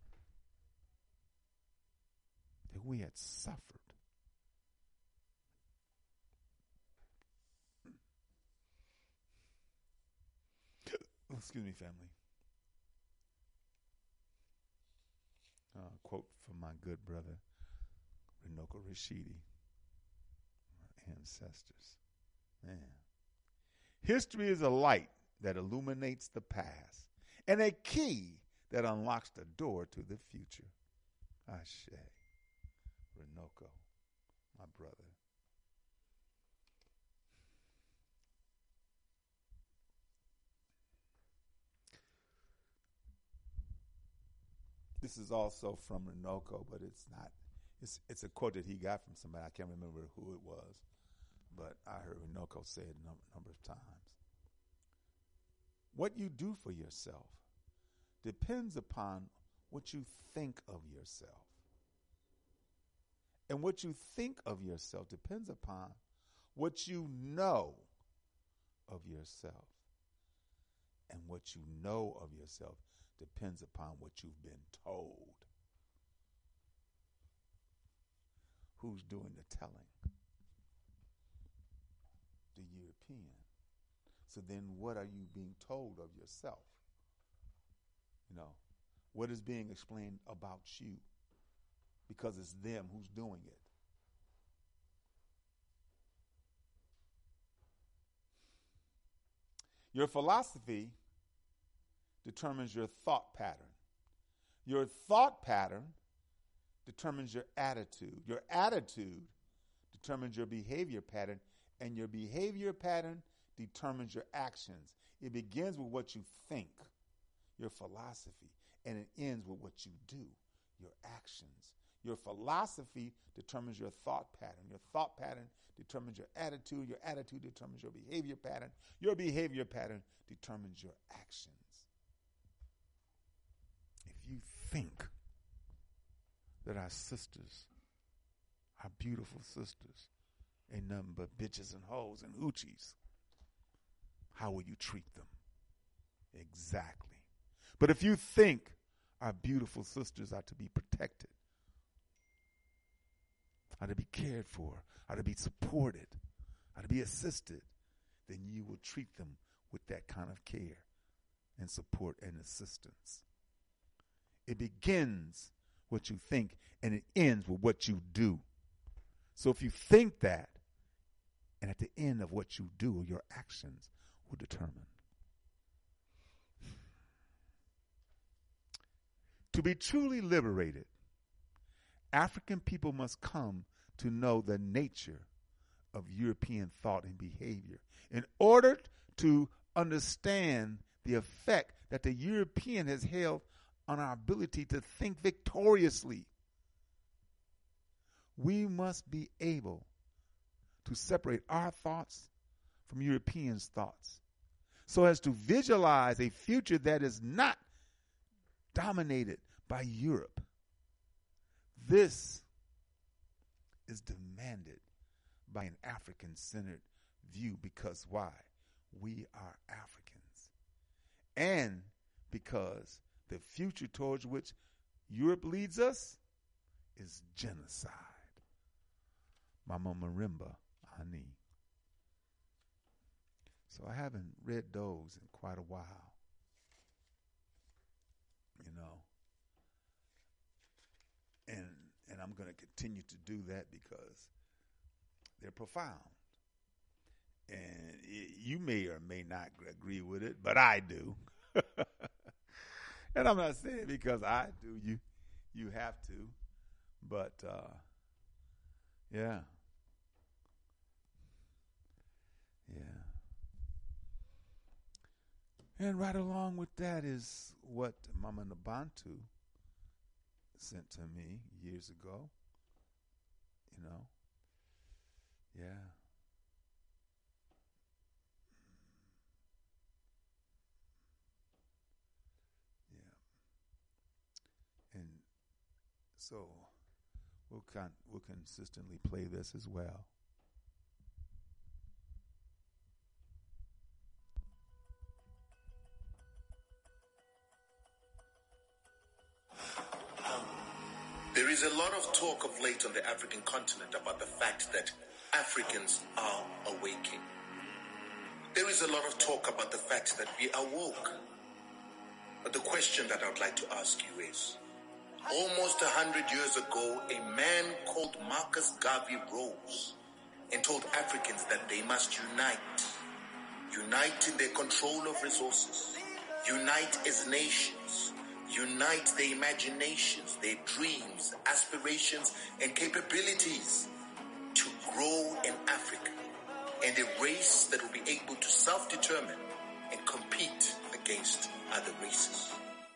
that we had suffered. Excuse me, family. Quote from my good brother, Runoko Rashidi, our ancestors. Man. History is a light that illuminates the past and a key that unlocks the door to the future. Ashe. Runoko, my brother. This is also from Runoko, but it's not. It's a quote that he got from somebody. I can't remember who it was, but I heard Runoko say it a number of times. What you do for yourself depends upon what you think of yourself. And what you think of yourself depends upon what you know of yourself. And what you know of yourself depends upon what you've been told. Who's doing the telling? The European. So then what are you being told of yourself? What is being explained about you? Because it's them who's doing it. Your philosophy determines your thought pattern. Your thought pattern determines your attitude. Your attitude determines your behavior pattern, and your behavior pattern determines your actions. It begins with what you think, your philosophy, and it ends with what you do, your actions. Your philosophy determines your thought pattern. Your thought pattern determines your attitude. Your attitude determines your behavior pattern. Your behavior pattern determines your actions. If you think that our sisters, our beautiful sisters, ain't nothing but bitches and hoes and hoochies, how will you treat them? Exactly. But if you think our beautiful sisters are to be protected, are to be cared for, are to be supported, are to be assisted, then you will treat them with that kind of care and support and assistance. It begins what you think and it ends with what you do. So if you think that, and at the end of what you do, your actions will determine. To be truly liberated, African people must come to know the nature of European thought and behavior in order to understand the effect that the European has held on our ability to think victoriously. We must be able to separate our thoughts from Europeans' thoughts so as to visualize a future that is not dominated by Europe. This is demanded by an African-centered view because why? We are Africans. And because the future towards which Europe leads us is genocide. Mama Marimba Ani. So I haven't read those in quite a while. You know. And I'm going to continue to do that because they're profound. And you may or may not agree with it, but I do. And I'm not saying because I do, you have to. But, yeah. Yeah. And right along with that is what Mama Nabantu sent to me years ago. You know. Yeah. And so we'll consistently play this as well. There is a lot of talk of late on the African continent about the fact that Africans are awaking. There is a lot of talk about the fact that we are woke. But the question that I would like to ask you is, almost 100 years ago, a man called Marcus Garvey rose and told Africans that they must unite. Unite in their control of resources. Unite as nations. Unite their imaginations, their dreams, aspirations, and capabilities to grow in Africa and a race that will be able to self-determine and compete against other races.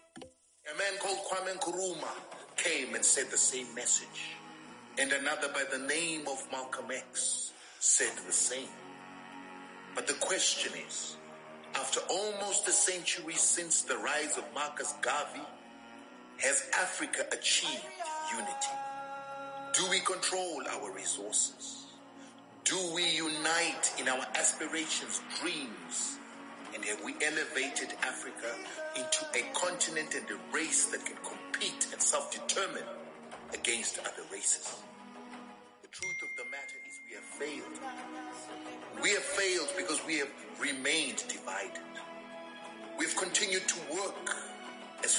A man called Kwame Nkrumah came and said the same message. And another by the name of Malcolm X said the same. But the question is, after almost a century since the rise of Marcus Garvey, has Africa achieved unity? Do we control our resources? Do we unite in our aspirations, dreams? And have we elevated Africa into a continent and a race that can compete and self-determine against other races? The truth of the matter is we have failed. We have failed because we have remained divided. We've continued to work as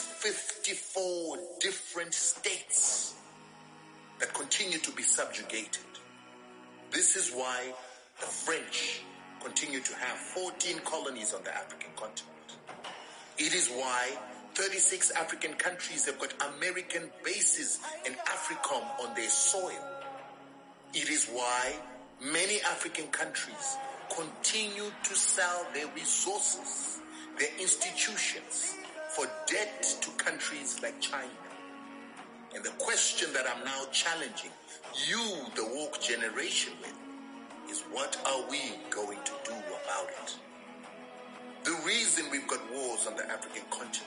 54 different states that continue to be subjugated. This is why the French continue to have 14 colonies on the African continent. It is why 36 African countries have got American bases and AFRICOM on their soil. It is why many African countries continue to sell their resources, their institutions, for debt to countries like China. And the question that I'm now challenging you, the woke generation, with is what are we going to do about it? The reason we've got wars on the African continent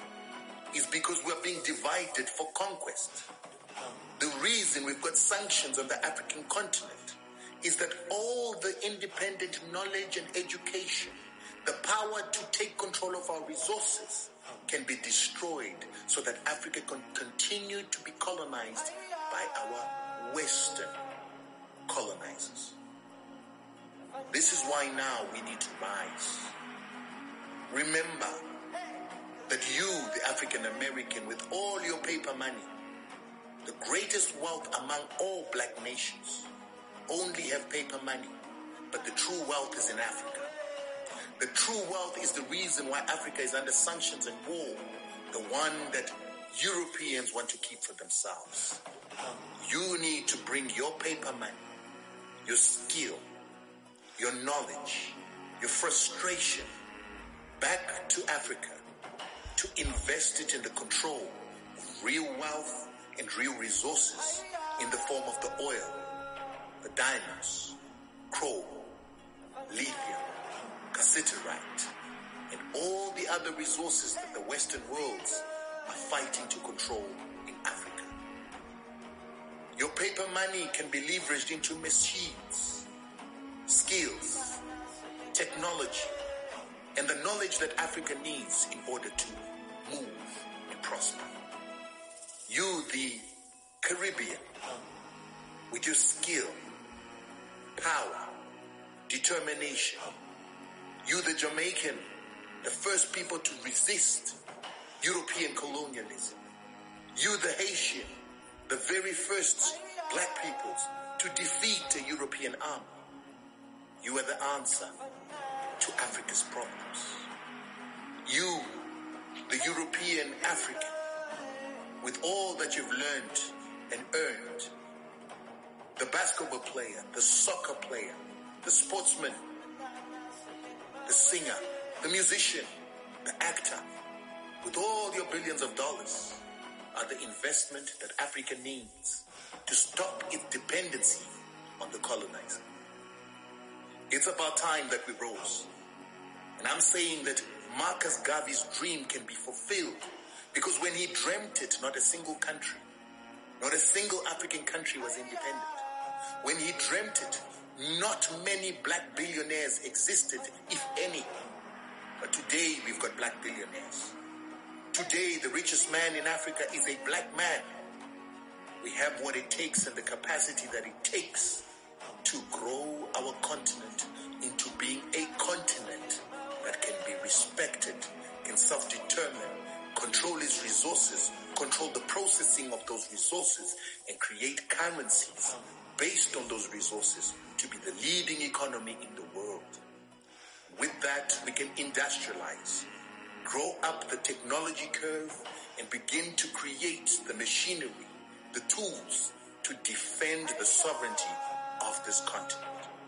is because we're being divided for conquest. The reason we've got sanctions on the African continent is that all the independent knowledge and education, the power to take control of our resources, can be destroyed so that Africa can continue to be colonized by our Western colonizers. This is why now we need to rise. Remember that you, the African American, with all your paper money, the greatest wealth among all black nations, only have paper money, but the true wealth is in Africa. The true wealth is the reason why Africa is under sanctions and war, the one that Europeans want to keep for themselves. You need to bring your paper money, your skill, your knowledge, your frustration back to Africa to invest it in the control of real wealth and real resources in the form of the oil, the diamonds, chrome, lithium, cassiterite, and all the other resources that the Western worlds are fighting to control in Africa. Your paper money can be leveraged into machines, skills, technology, and the knowledge that Africa needs in order to move and prosper. You, the Caribbean, with your skill, power, determination. You, the Jamaican, the first people to resist European colonialism. You, the Haitian, the very first black peoples to defeat the European army. You are the answer to Africa's problems. You, the European African, with all that you've learned and earned, the basketball player, the soccer player, the sportsman, the singer, the musician, the actor, with all your billions of dollars, are the investment that Africa needs to stop its dependency on the colonizer. It's about time that we rose. And I'm saying that Marcus Garvey's dream can be fulfilled, because when he dreamt it, not a single country, not a single African country was independent. When he dreamt it, not many black billionaires existed, if any. But today, we've got black billionaires. Today, the richest man in Africa is a black man. We have what it takes and the capacity that it takes to grow our continent into being a continent that can be respected, can self-determine, control its resources, control the processing of those resources, and create currencies based on those resources to be the leading economy in the world. With that, we can industrialize, grow up the technology curve, and begin to create the machinery, the tools to defend the sovereignty of this continent.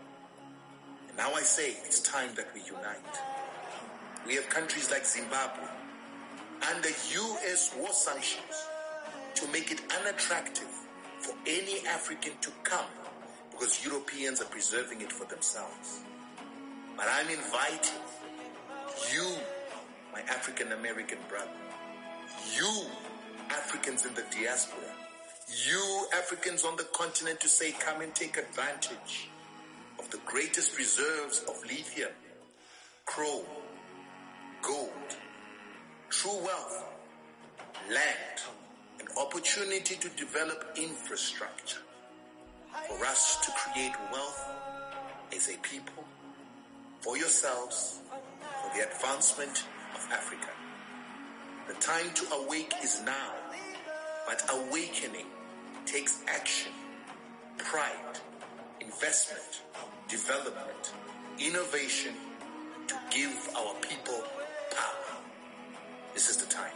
And now I say it's time that we unite. We have countries like Zimbabwe under U.S. war sanctions to make it unattractive for any African to come, because Europeans are preserving it for themselves. But I'm inviting you, my African American brother, you Africans in the diaspora, you Africans on the continent, to say, come and take advantage of the greatest reserves of lithium, chrome, gold, true wealth, land, an opportunity to develop infrastructure for us to create wealth as a people, for yourselves, for the advancement of Africa. The time to awake is now, but awakening takes action, pride, investment, development, innovation to give our people power. This is the time.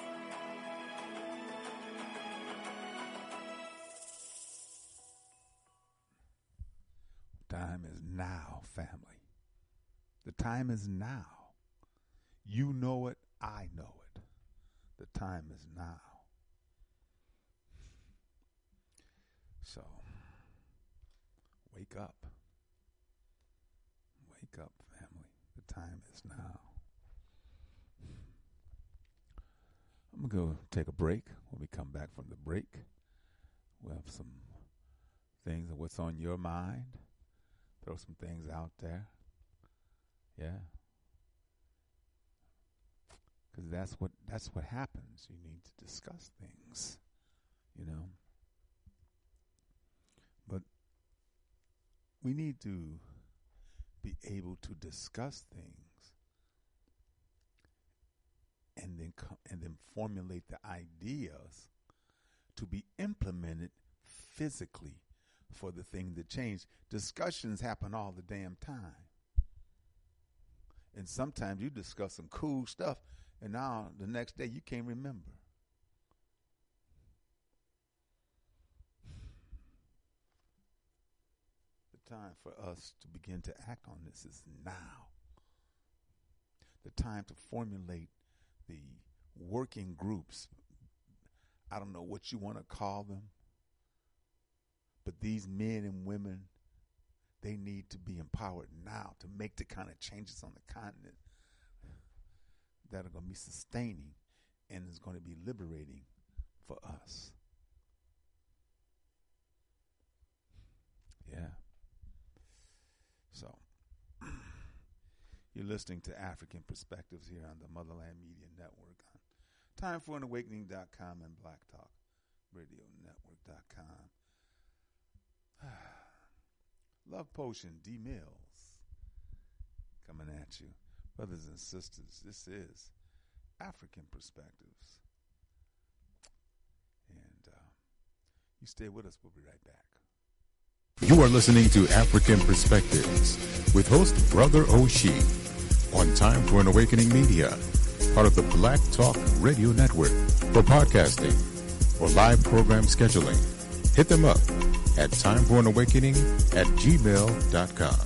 Time is now, family. The time is now. You know it, I know it. The time is now. So, wake up. Wake up, family. The time is now. I'm going to go take a break. When we come back from the break, we'll have some things of what's on your mind. Throw some things out there. Yeah. Because that's what happens. You need to discuss things, you know. But we need to be able to discuss things and then formulate the ideas to be implemented physically for the thing to change. Discussions happen all the damn time. And sometimes you discuss some cool stuff, and now the next day you can't remember. The time for us to begin to act on this is now. The time to formulate the working groups. I don't know what you want to call them, but these men and women, they need to be empowered now to make the kind of changes on the continent that are going to be sustaining and is going to be liberating for us. Yeah. So, you're listening to African Perspectives here on the Motherland Media Network on TimeForAnAwakening.com and BlackTalkRadioNetwork.com. Love Potion, D. Mills, coming at you. Brothers and sisters, this is African Perspectives. And you stay with us. We'll be right back. You are listening to African Perspectives with host Brother Oshie on Time for an Awakening Media, part of the Black Talk Radio Network. For podcasting or live program scheduling, hit them up at timeforanawakening@gmail.com.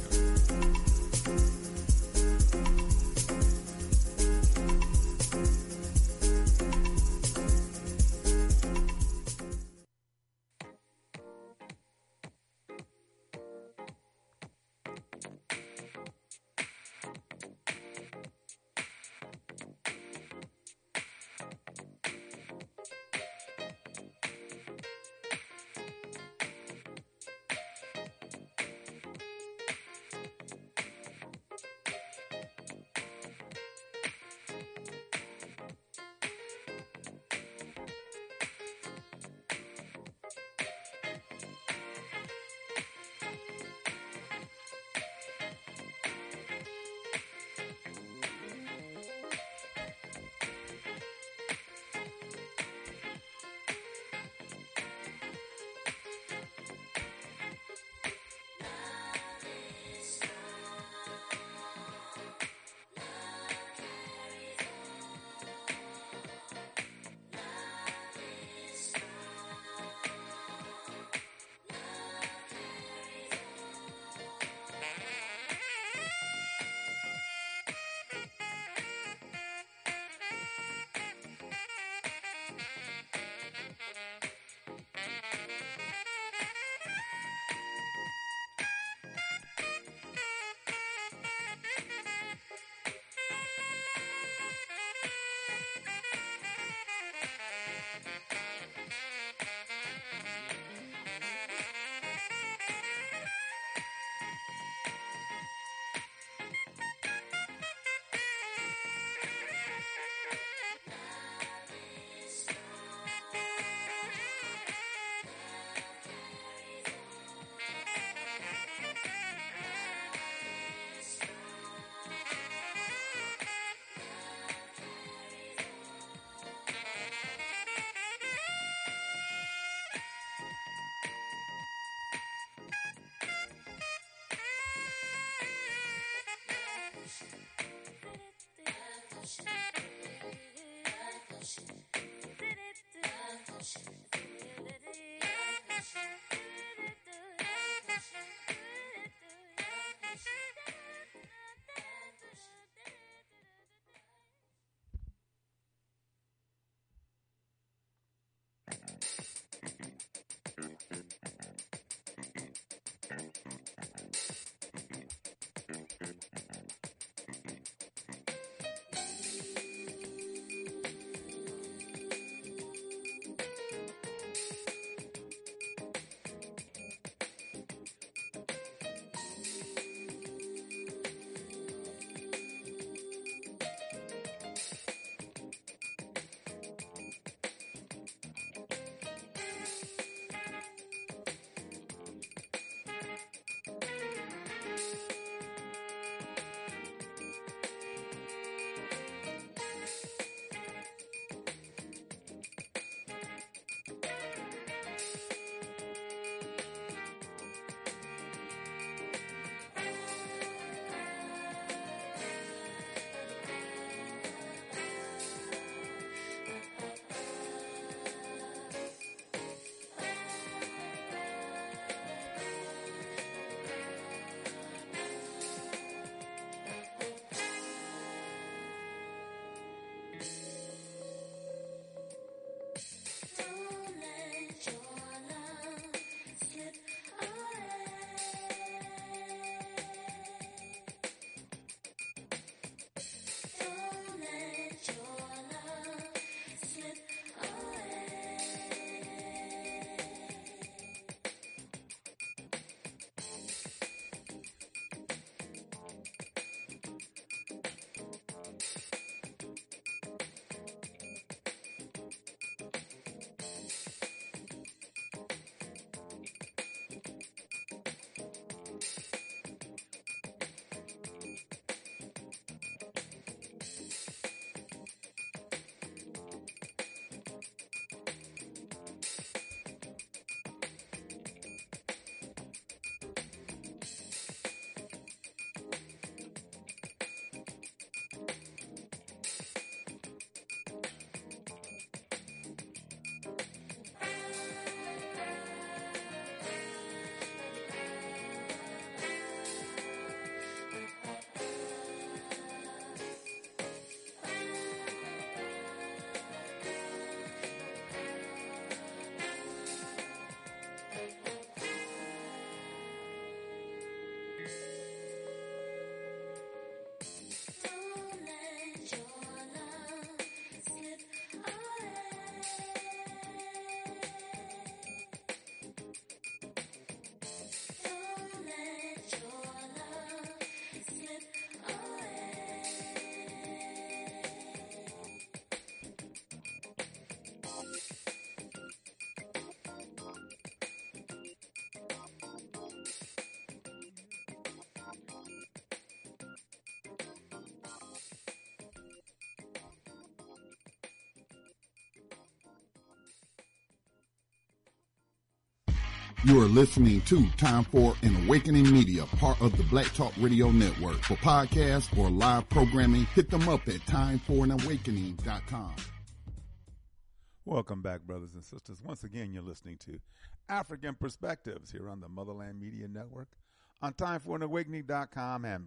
You are listening to Time for an Awakening Media, part of the Black Talk Radio Network. For podcasts or live programming, hit them up at timeforanawakening.com. Welcome back, brothers and sisters. Once again, you're listening to African Perspectives here on the Motherland Media Network, on timeforanawakening.com and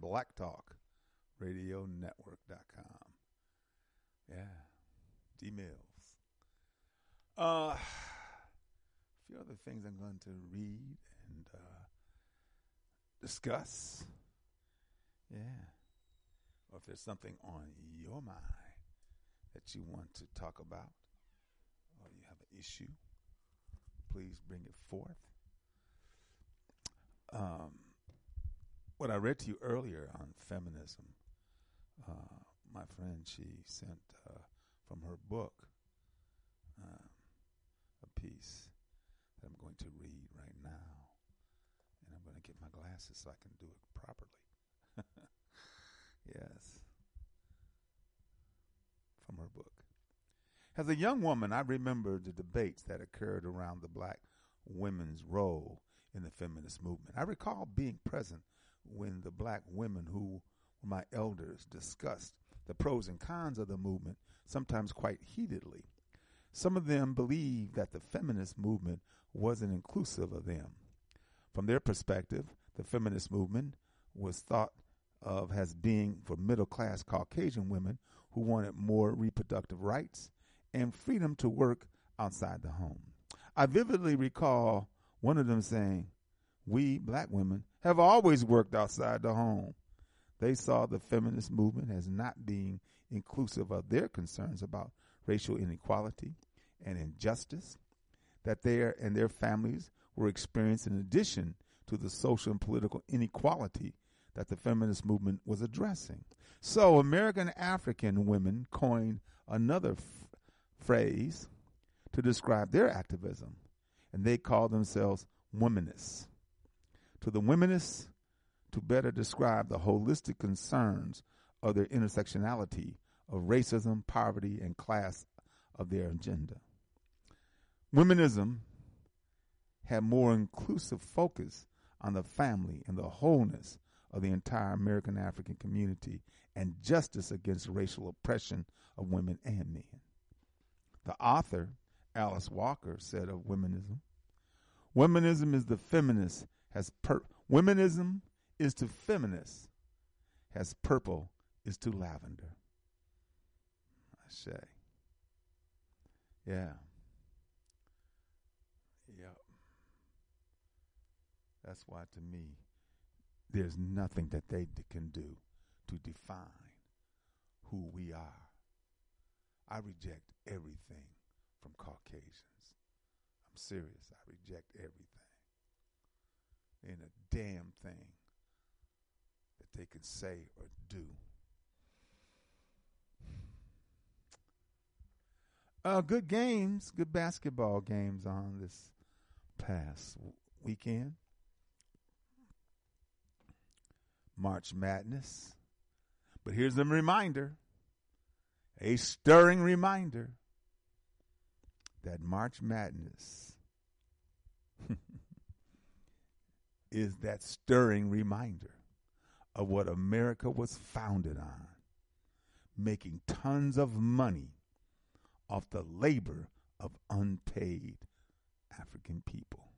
blacktalkradionetwork.com. Yeah, D-Mills. A few other things I'm going to read and discuss. Yeah. Or if there's something on your mind that you want to talk about, or you have an issue, please bring it forth. What I read to you earlier on feminism, my friend, she sent from her book a piece that I'm going to read right now. And I'm going to get my glasses so I can do it properly. Yes. From her book. As a young woman, I remember the debates that occurred around the black women's role in the feminist movement. I recall being present when the black women who were my elders discussed the pros and cons of the movement, sometimes quite heatedly. Some of them believed that the feminist movement wasn't inclusive of them. From their perspective, the feminist movement was thought of as being for middle-class Caucasian women who wanted more reproductive rights and freedom to work outside the home. I vividly recall one of them saying, "We, black women, have always worked outside the home." They saw the feminist movement as not being inclusive of their concerns about racial inequality and injustice that they and their families were experiencing, in addition to the social and political inequality that the feminist movement was addressing. So American African women coined another phrase to describe their activism, and they called themselves womanists. To the womanists, to better describe the holistic concerns of their intersectionality of racism, poverty, and class of their agenda. Womanism had more inclusive focus on the family and the wholeness of the entire American African community and justice against racial oppression of women and men. The author, Alice Walker, said of womanism, "Womanism is the feminist womanism is to feminists as purple is to lavender." I say. Yeah. Yep. That's why, to me, there's nothing that they can do to define who we are. I reject everything from Caucasians. I'm serious. I reject everything. Ain't a damn thing that they can say or do. Good games, good basketball games on this past weekend. March Madness. But here's a reminder, a stirring reminder, that March Madness is that stirring reminder of what America was founded on, making tons of money off the labor of unpaid African people.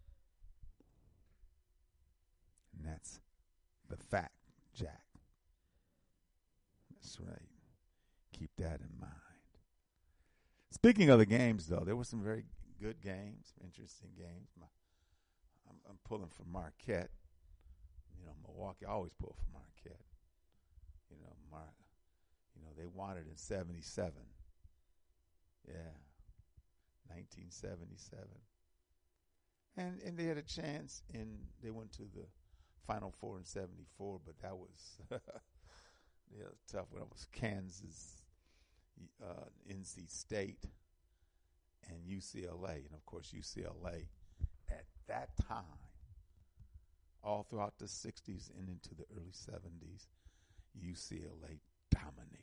And that's the fact, Jack. That's right. Keep that in mind. Speaking of the games, though, there were some very good games, interesting games. I'm pulling from Marquette. Milwaukee, I always pull from Marquette. They won it in 77. Yeah, 1977. And they had a chance, and they went to the Final Four in 74, but that was tough when it was Kansas, NC State, and UCLA. And, of course, UCLA at that time, all throughout the 60s and into the early 70s, UCLA dominated.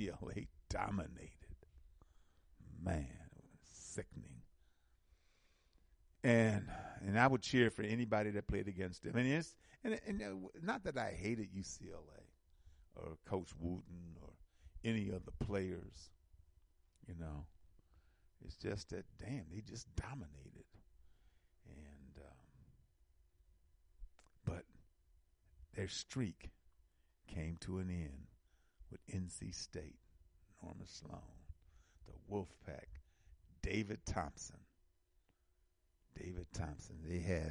Man, it was sickening. And I would cheer for anybody that played against him. And not that I hated UCLA or Coach Wooten or any of the players, you know. It's just that, damn, they just dominated. And but their streak came to an end with NC State, Norman Sloan, the Wolfpack, David Thompson. They had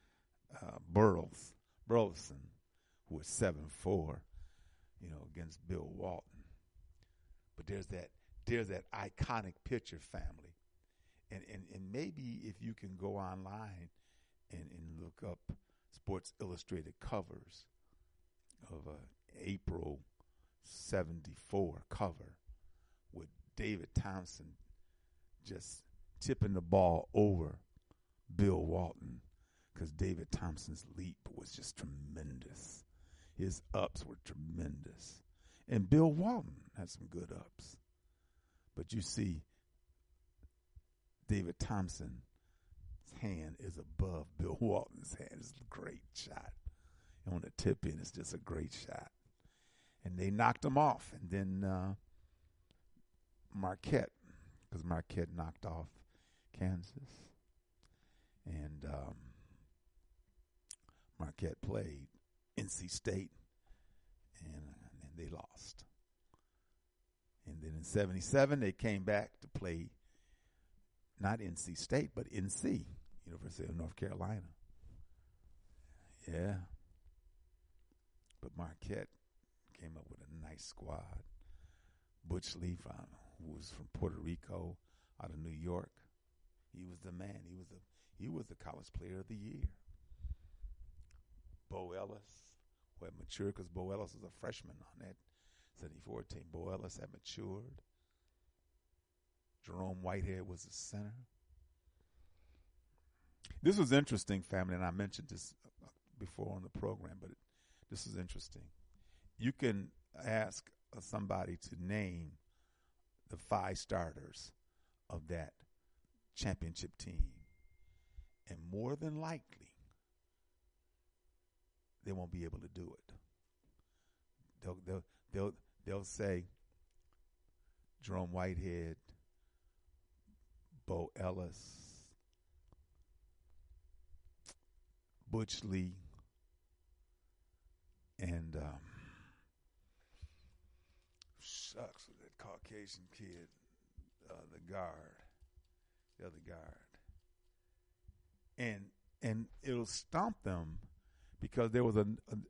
Burleson, who was 7'4", you know, against Bill Walton. But there's that iconic picture, family. And maybe if you can go online and look up Sports Illustrated covers of a April 74 cover with David Thompson just tipping the ball over Bill Walton, because David Thompson's leap was just tremendous. His ups were tremendous. And Bill Walton had some good ups. But you see, David Thompson's hand is above Bill Walton's hand. It's a great shot. And on the tip in, it's just a great shot. And they knocked him off. And then Marquette, because Marquette knocked off Kansas. And Marquette played NC State, and they lost. And then in 77, they came back to play not NC State, but NC, University of North Carolina. Yeah. But Marquette came up with a nice squad. Butch Lee, who was from Puerto Rico, out of New York, he was the man. He was the college player of the year. Bo Ellis, who had matured, because Bo Ellis was a freshman on that 74 team. Bo Ellis had matured. Jerome Whitehead was the center. This was interesting, family, and I mentioned this before on the program, but this is interesting. You can ask somebody to name the 5 starters of that championship team, and more than likely, they won't be able to do it. They'll say Jerome Whitehead, Bo Ellis, Butch Lee, and shucks, with that Caucasian kid, the other guard. And it'll stomp them because there was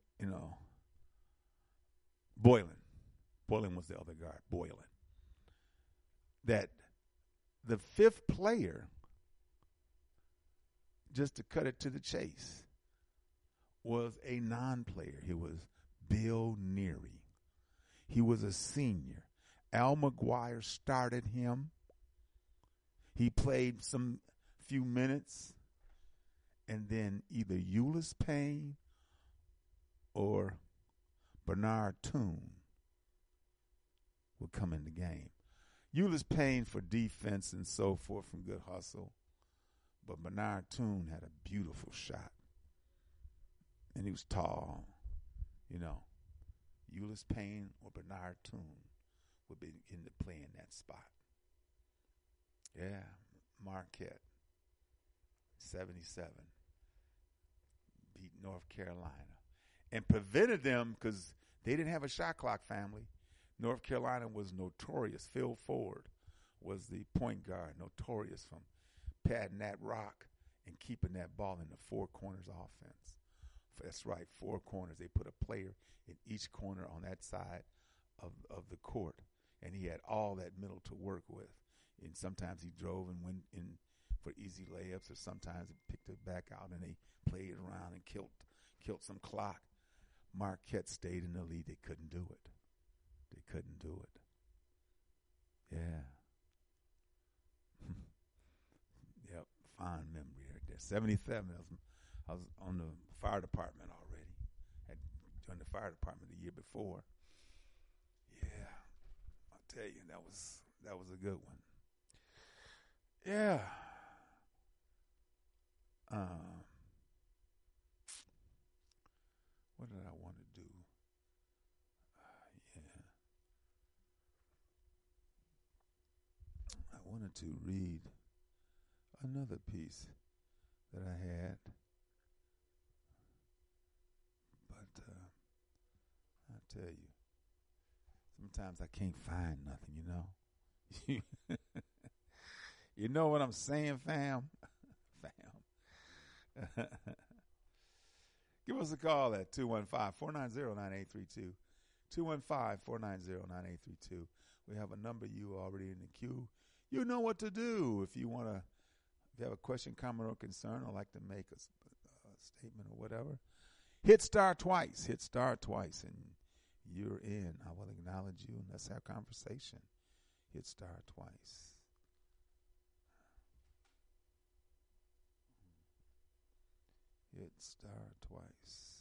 Boylan. Boylan was the other guard, Boylan. That the 5th player, just to cut it to the chase, was a non-player. He was Bill Neary. He was a senior. Al McGuire started him. He played some few minutes, and then either Ulice Payne or Bernard Toone would come in the game. Ulice Payne for defense and so forth from good hustle, but Bernard Toone had a beautiful shot, and he was tall. Ulice Payne or Bernard Toone would be in the play in that spot. Yeah, Marquette, 77, beat North Carolina, and prevented them because they didn't have a shot clock, family. North Carolina was notorious. Phil Ford was the point guard, notorious from padding that rock and keeping that ball in the 4 corners offense. That's right, 4 corners. They put a player in each corner on that side of the court, and he had all that middle to work with. And sometimes he drove and went in for easy layups, or sometimes he picked it back out and they played it around and killed some clock. Marquette stayed in the lead. They couldn't do it. Yeah. Yep, fond memory right there. 77, I was on the fire department already. Had joined the fire department the year before. Yeah, I'll tell you, that was a good one. Yeah. What did I want to do? I wanted to read another piece that I had, but I tell you, sometimes I can't find nothing, you know. You know what I'm saying, fam? Fam. Give us a call at 215-490-9832. 215-490-9832. We have a number. You already in the queue. You know what to do if you want to. If you have a question, comment, or concern, or like to make a statement or whatever, hit star twice. Hit star twice, and you're in. I will acknowledge you, and let's have conversation. Hit star twice. Hit star twice.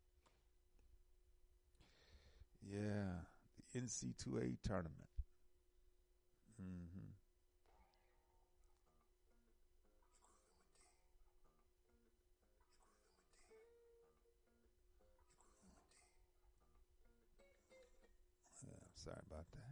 Yeah, the NC2A tournament. Mm-hmm. Yeah, sorry about that.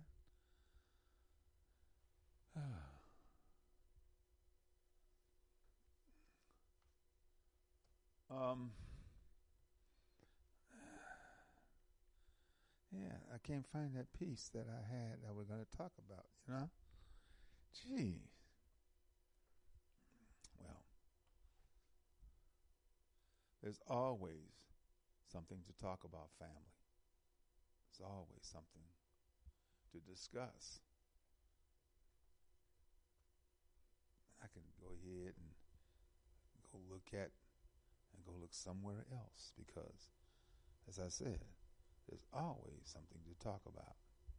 Yeah, I can't find that piece that I had that we're going to talk about, you know? Gee. Well, there's always something to talk about, family. There's always something to discuss. I can go ahead and go look somewhere else because, as I said, there's always something to talk about.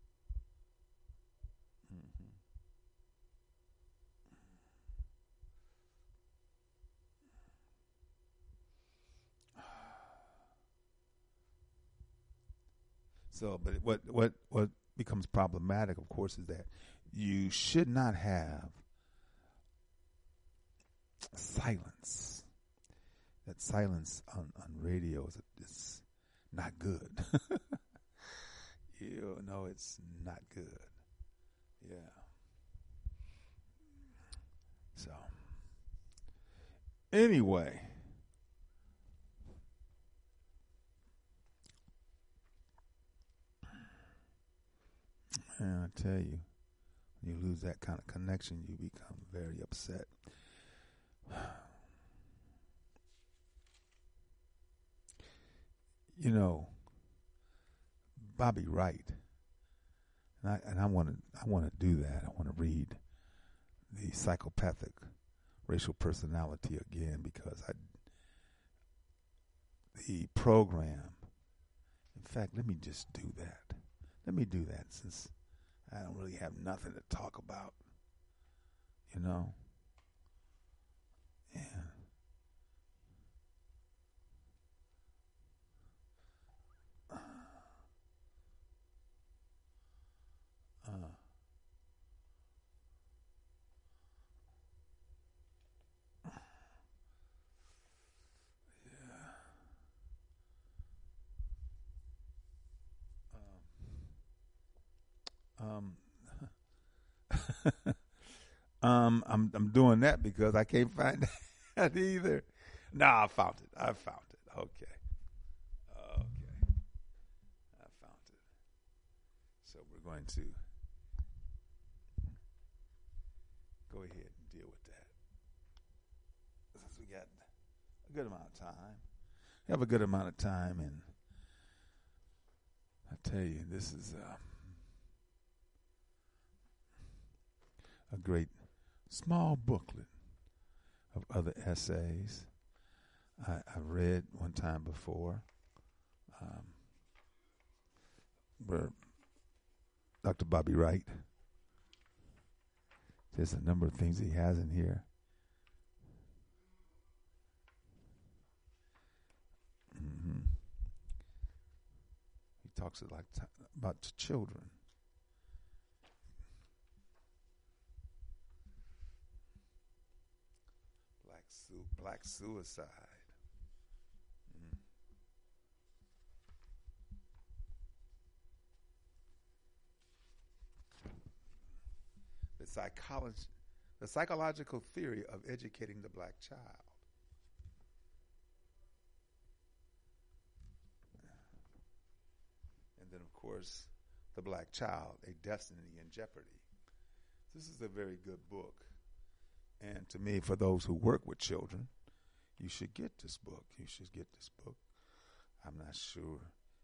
Mm-hmm. So, but what becomes problematic, of course, is that you should not have silence. That silence on radio is not good. You know, it's not good. Yeah. So, anyway. And I tell you, when you lose that kind of connection, you become very upset. You know, Bobby Wright, and I want to do that. I want to read the psychopathic racial personality again because the program. In fact, let me just do that. Let me do that since I don't really have nothing to talk about. You know. Yeah. I'm doing that because I can't find that either. Nah, I found it. Okay. I found it. So we're going to go ahead and deal with that. Since we got a good amount of time. We have a good amount of time, and I tell you, this is a great small booklet of other essays I've read one time before, where Dr. Bobby Wright, there's a number of things he has in here. Mm-hmm. He talks about children. Black Black suicide. The psychological theory of educating the black child. And then, of course, The Black Child, A Destiny in Jeopardy. This is a very good book. And to me, for those who work with children, you should get this book. You should get this book. I'm not sure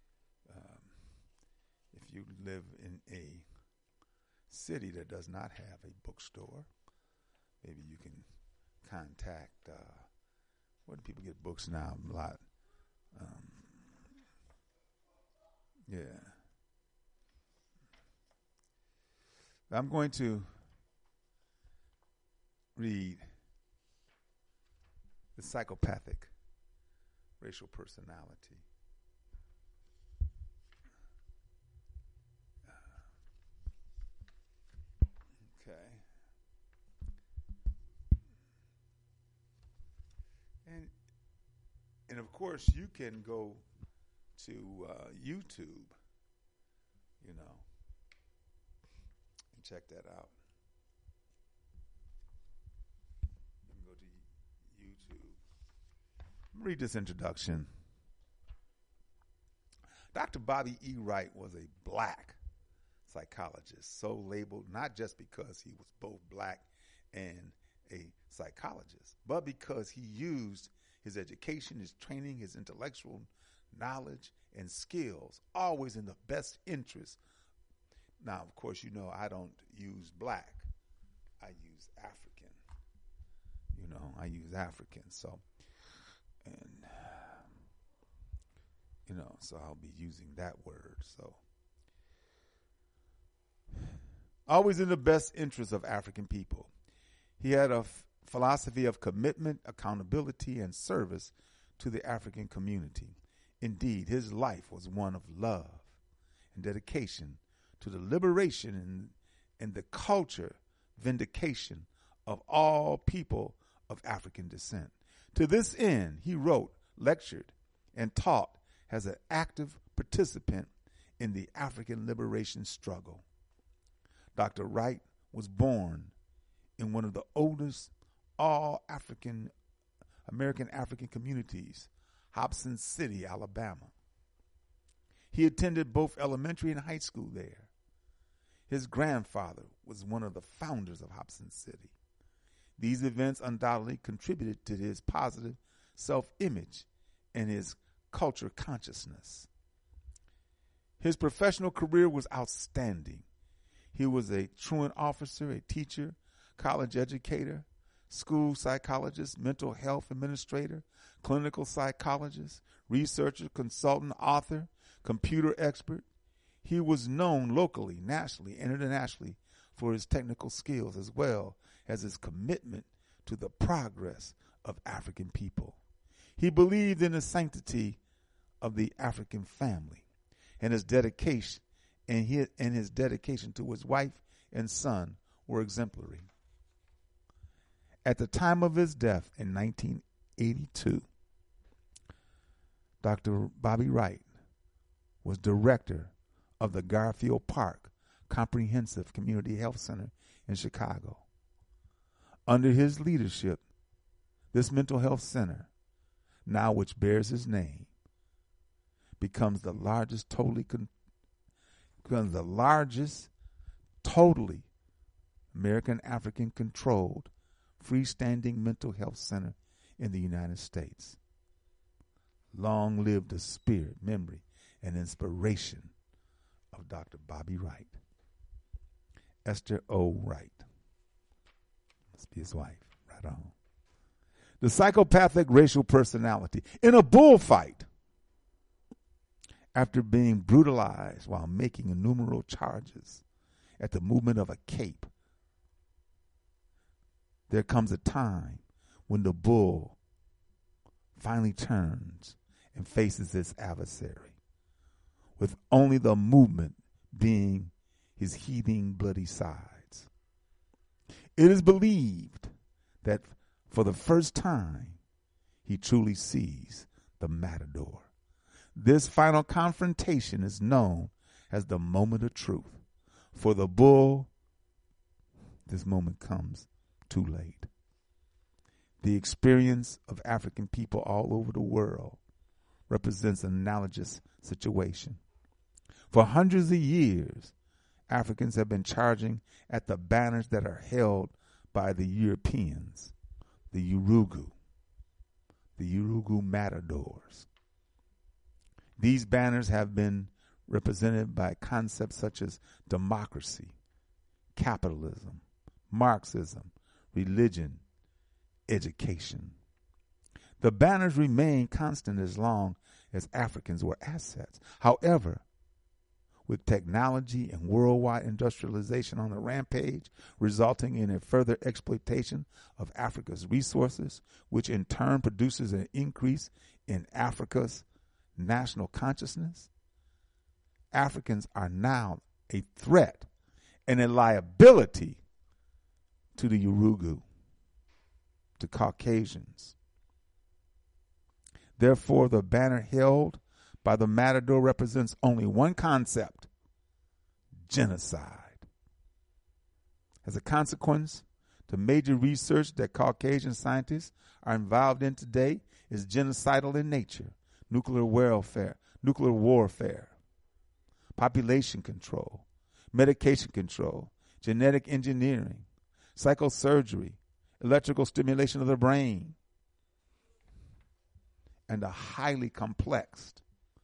if you live in a city that does not have a bookstore, maybe you can contact, where do people get books now? A lot. Yeah. I'm going to read The Psychopathic Racial Personality. Okay. And of course, you can go to YouTube, and check that out. You can go to YouTube. Read this introduction. Dr. Bobby E. Wright was a black psychologist, so labeled not just because he was both black and a psychologist, but because he used his education, his training, his intellectual knowledge and skills always in the best interest. Now, of course, I don't use black. I use African. I use African. So, so I'll be using that word. So, always in the best interest of African people. He had a philosophy of commitment, accountability, and service to the African community. Indeed, his life was one of love and dedication to the liberation and the culture vindication of all people of African descent. To this end, he wrote, lectured, and taught as an active participant in the African liberation struggle. Dr. Wright was born in one of the oldest American African communities, Hobson City, Alabama. He attended both elementary and high school there. His grandfather was one of the founders of Hobson City. These events undoubtedly contributed to his positive self-image and his culture consciousness. His professional career was outstanding. He was a truant officer, a teacher, college educator, school psychologist, mental health administrator, clinical psychologist, researcher, consultant, author, computer expert. He was known locally, nationally, and internationally for his technical skills as well as his commitment to the progress of African people. He believed in the sanctity of the African family and his dedication to his wife and son were exemplary. At the time of his death in 1982, Dr. Bobby Wright was director of the Garfield Park Comprehensive Community Health Center in Chicago. Under his leadership, this mental health center, now which bears his name, becomes the largest totally American African controlled freestanding mental health center in the United States. Long live the spirit, memory, and inspiration of Dr. Bobby Wright. Esther O. Wright. Must be his wife. Right on. The psychopathic racial personality. In a bullfight, after being brutalized while making innumerable charges at the movement of a cape, there comes a time when the bull finally turns and faces his adversary, with only the movement being his heaving bloody sides. It is believed that For the first time, he truly sees the matador. This final confrontation is known as the moment of truth. For the bull, this moment comes too late. The experience of African people all over the world represents an analogous situation. For hundreds of years, Africans have been charging at the banners that are held by the Europeans, the Yurugu matadors. These banners have been represented by concepts such as democracy, capitalism, Marxism, religion, education. The banners remain constant as long as Africans were assets. However, with technology and worldwide industrialization on the rampage, resulting in a further exploitation of Africa's resources, which in turn produces an increase in Africa's national consciousness, Africans are now a threat and a liability to the Yurugu, to Caucasians. Therefore, the banner held by the matador represents only one concept: genocide. As a consequence, the major research that Caucasian scientists are involved in today is genocidal in nature: nuclear warfare, population control, medication control, genetic engineering, psychosurgery, electrical stimulation of the brain, and a highly complex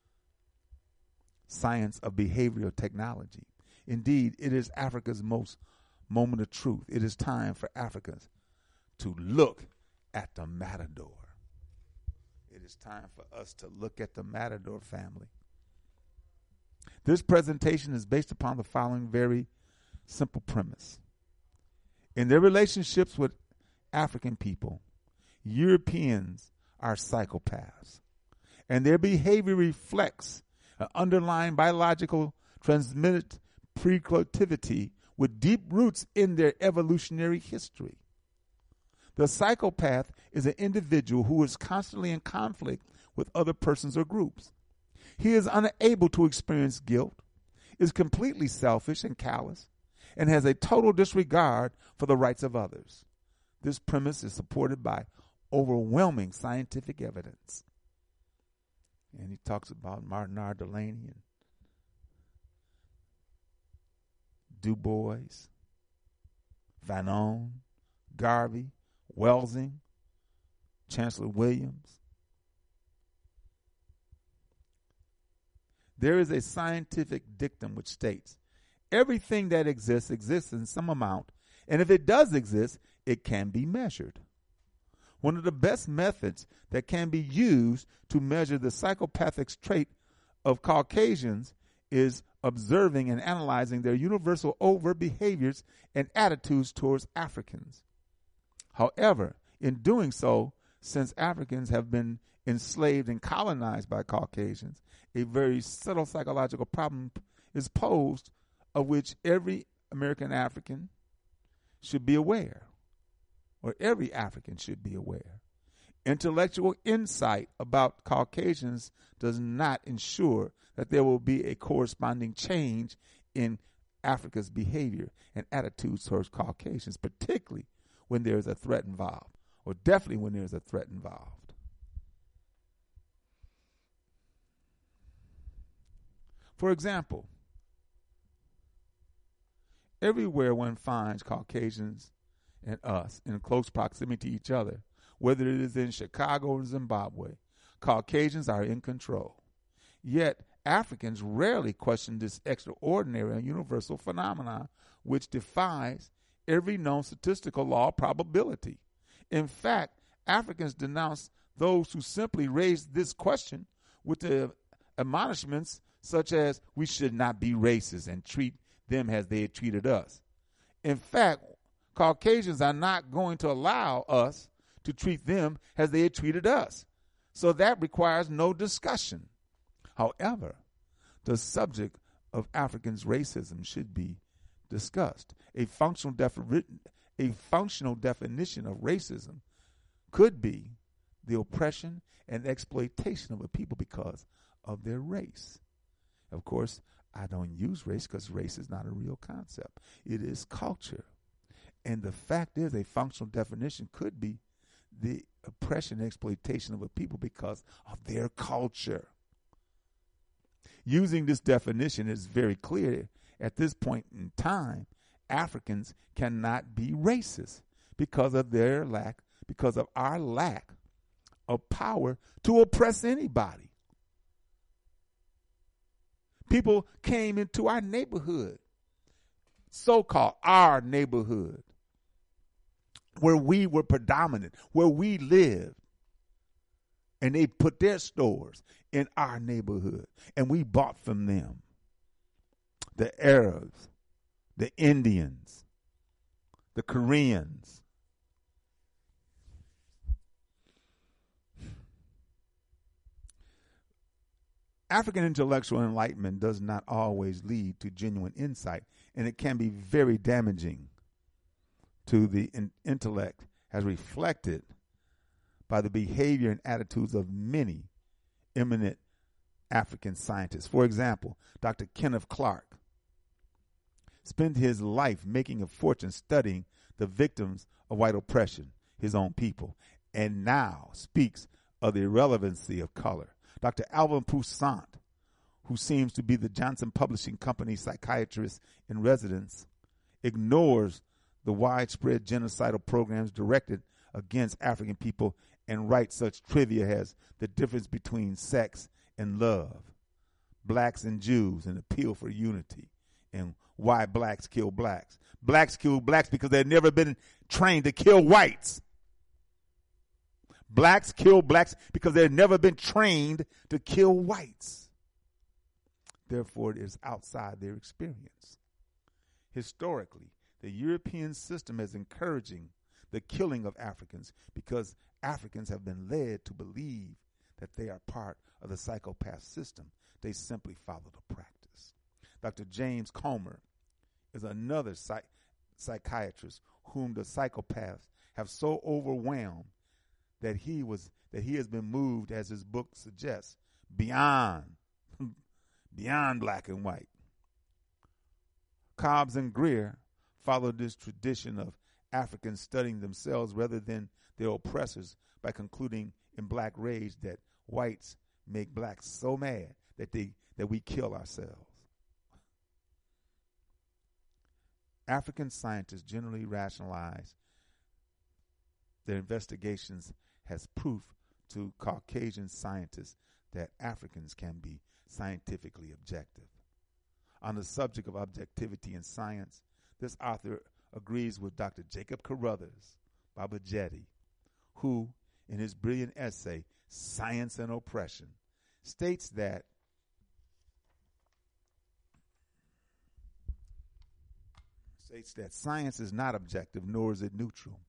science of behavioral technology. Indeed, it is Africa's most moment of truth. It is time for Africans to look at the matador. It is time for us to look at the matador family. This presentation is based upon the following very simple premise. In their relationships with African people, Europeans are psychopaths, and their behavior reflects an underlying biological transmitted precognitivity with deep roots in their evolutionary history. The psychopath is an individual who is constantly in conflict with other persons or groups. He is unable to experience guilt, is completely selfish and callous, and has a total disregard for the rights of others. This premise is supported by overwhelming scientific evidence. And he talks about Martin R. Delaney and Du Bois, Fanon, Garvey, Welsing, Chancellor Williams. There is a scientific dictum which states, everything that exists in some amount, and if it does exist, it can be measured. One of the best methods that can be used to measure the psychopathic trait of Caucasians is observing and analyzing their universal overt behaviors and attitudes towards Africans. However, in doing so, since Africans have been enslaved and colonized by Caucasians, a very subtle psychological problem is posed of which every American African should be aware, or every African should be aware. Intellectual insight about Caucasians does not ensure that there will be a corresponding change in Africa's behavior and attitudes towards Caucasians, particularly when there is a threat involved, or definitely when there is a threat involved. For example, everywhere one finds Caucasians and us in close proximity to each other, whether it is in Chicago or Zimbabwe, Caucasians are in control. Yet, Africans rarely question this extraordinary and universal phenomenon which defies every known statistical law of probability. In fact, Africans denounce those who simply raise this question with the admonishments such as we should not be racist and treat them as they had treated us. In fact, Caucasians are not going to allow us to treat them as they had treated us. So that requires no discussion. However, the subject of Africans' racism should be discussed. A functional definition of racism could be the oppression and exploitation of a people because of their race. Of course, I don't use race because race is not a real concept. It is culture. And the fact is, a functional definition could be the oppression and exploitation of a people because of their culture. Using this definition, is very clear at this point in time, Africans cannot be racist because of our lack of power to oppress anybody. People came into our neighborhood, so-called our neighborhood, where we were predominant, where we lived, and they put their stores in our neighborhood, and we bought from them. The Arabs, the Indians, the Koreans. African intellectual enlightenment does not always lead to genuine insight, and it can be very damaging to the intellect as reflected by the behavior and attitudes of many eminent African scientists. For example, Dr. Kenneth Clark spent his life making a fortune studying the victims of white oppression, his own people, and now speaks of the irrelevancy of color. Dr. Alvin Toussaint, who seems to be the Johnson Publishing Company psychiatrist in residence, ignores the widespread genocidal programs directed against African people and writes such trivia as the difference between sex and love, blacks and Jews, an appeal for unity, and why blacks kill blacks. Blacks kill blacks because they've never been trained to kill whites. Blacks kill blacks because they've never been trained to kill whites. Therefore, it is outside their experience. Historically, the European system is encouraging the killing of Africans because Africans have been led to believe that they are part of the psychopath system. They simply follow the practice. Dr. James Comer is another psychiatrist whom the psychopaths have so overwhelmed that he has been moved, as his book suggests, beyond black and white. Cobbs and Greer followed this tradition of Africans studying themselves rather than their oppressors by concluding in Black Rage that whites make blacks so mad that we kill ourselves. African scientists generally rationalize their investigations as proof to Caucasian scientists that Africans can be scientifically objective. On the subject of objectivity in science, this author agrees with Dr. Jacob Carruthers Babajetti, who, in his brilliant essay, Science and Oppression, states that science is not objective, nor is it neutral.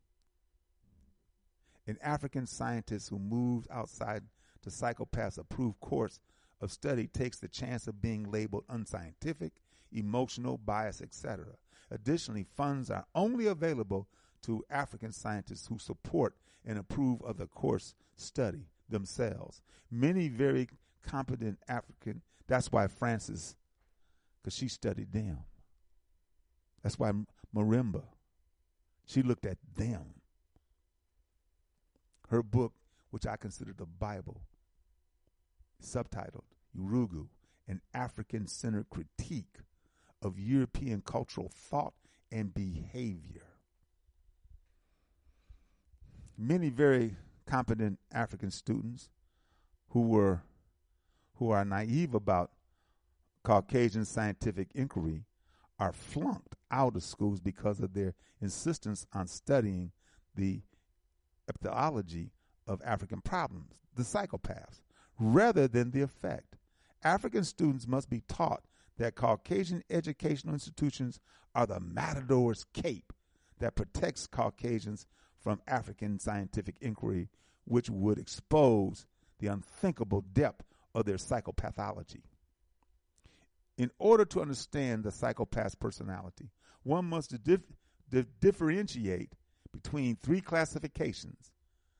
An African scientist who moves outside the psychopath's approved course of study takes the chance of being labeled unscientific, emotional, biased, etc. Additionally, funds are only available to African scientists who support and approve of the course study themselves. Many very competent African, that's why Frances, because she studied them. That's why Marimba, she looked at them. Her book, which I consider the Bible, subtitled Urugu, an African-centered critique of European cultural thought and behavior. Many very competent African students who are naive about Caucasian scientific inquiry are flunked out of schools because of their insistence on studying the epidemiology of African problems, the psychopaths, rather than the effect. African students must be taught that Caucasian educational institutions are the matador's cape that protects Caucasians from African scientific inquiry, which would expose the unthinkable depth of their psychopathology. In order to understand the psychopath's personality, one must differentiate between three classifications: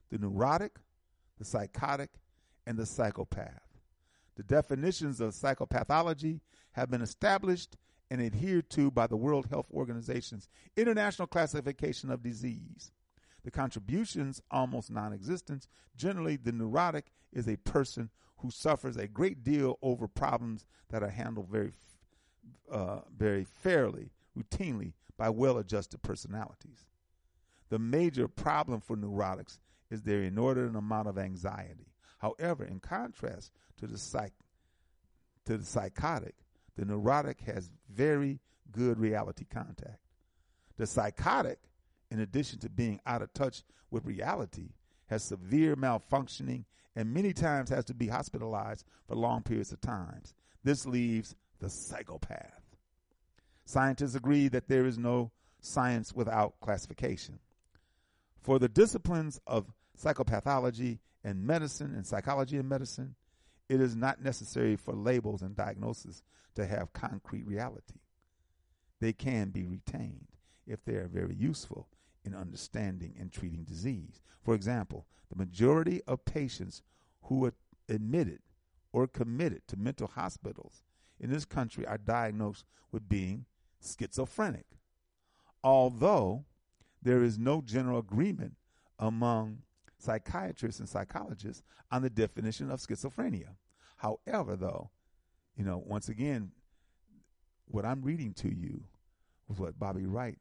the neurotic, the psychotic, and the psychopath. The definitions of psychopathology have been established and adhered to by the World Health Organization's International Classification of Disease. The contributions almost non-existent. Generally, the neurotic is a person who suffers a great deal over problems that are handled very fairly, routinely, by well-adjusted personalities. The major problem for neurotics is their inordinate amount of anxiety. However, in contrast to the psychotic, the neurotic has very good reality contact. The psychotic, in addition to being out of touch with reality, has severe malfunctioning and many times has to be hospitalized for long periods of time. This leaves the psychopath. Scientists agree that there is no science without classification. For the disciplines of psychopathology and medicine and psychology and medicine, it is not necessary for labels and diagnosis to have concrete reality. They can be retained if they are very useful in understanding and treating disease. For example, the majority of patients who are admitted or committed to mental hospitals in this country are diagnosed with being schizophrenic, although there is no general agreement among psychiatrists and psychologists on the definition of schizophrenia. However, though, once again, what I'm reading to you was what Bobby Wright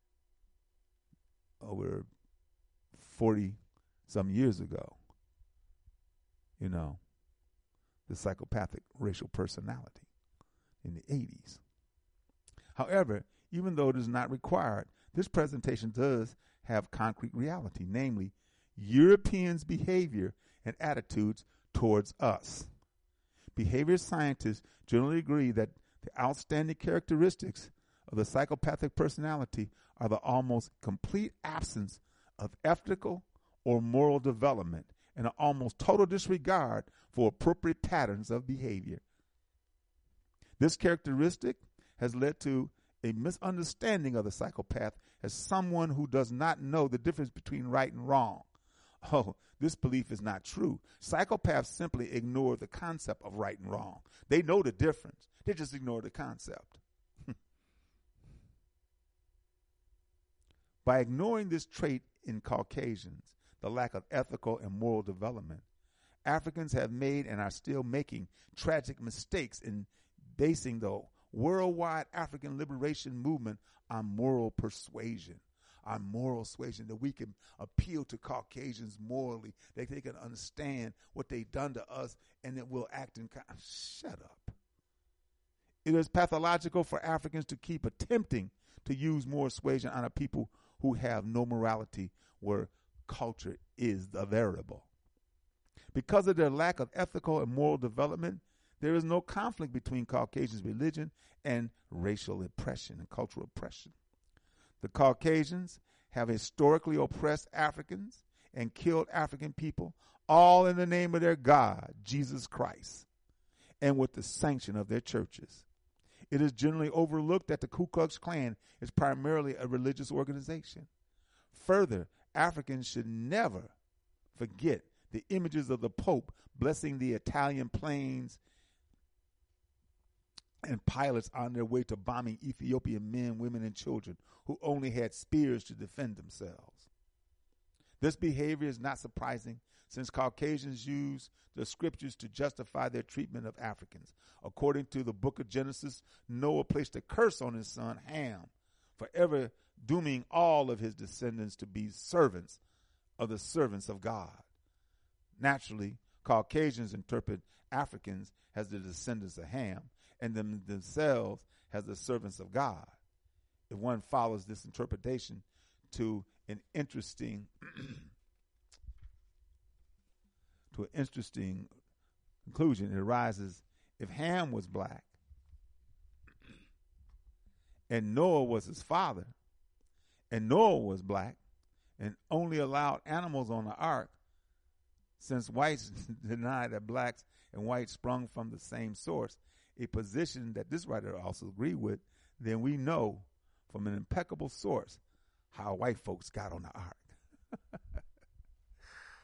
over 40-some years ago, the psychopathic racial personality in the 80s. However, even though it is not required, this presentation does have concrete reality, namely Europeans' behavior and attitudes towards us. Behavior scientists generally agree that the outstanding characteristics of the psychopathic personality are the almost complete absence of ethical or moral development and an almost total disregard for appropriate patterns of behavior. This characteristic has led to a misunderstanding of the psychopath as someone who does not know the difference between right and wrong. Oh, this belief is not true. Psychopaths simply ignore the concept of right and wrong. They know the difference. They just ignore the concept. By ignoring this trait in Caucasians, the lack of ethical and moral development, Africans have made and are still making tragic mistakes in basing the worldwide African liberation movement on moral persuasion, that we can appeal to Caucasians morally, that they can understand what they've done to us and that we'll act in Shut up. It is pathological for Africans to keep attempting to use moral persuasion on a people who have no morality where culture is the variable. Because of their lack of ethical and moral development, there is no conflict between Caucasians' religion and racial oppression and cultural oppression. The Caucasians have historically oppressed Africans and killed African people, all in the name of their God, Jesus Christ, and with the sanction of their churches. It is generally overlooked that the Ku Klux Klan is primarily a religious organization. Further, Africans should never forget the images of the Pope blessing the Italian planes and pilots on their way to bombing Ethiopian men, women, and children who only had spears to defend themselves. This behavior is not surprising, since Caucasians use the scriptures to justify their treatment of Africans. According to the book of Genesis, Noah placed a curse on his son Ham, forever dooming all of his descendants to be servants of the servants of God. Naturally, Caucasians interpret Africans as the descendants of Ham and themselves as the servants of God. If one follows this interpretation to an interesting conclusion, it arises: if Ham was black and Noah was his father, and Noah was black and only allowed animals on the ark, since whites deny that blacks and whites sprung from the same source, a position that this writer also agreed with, then we know from an impeccable source how white folks got on the ark.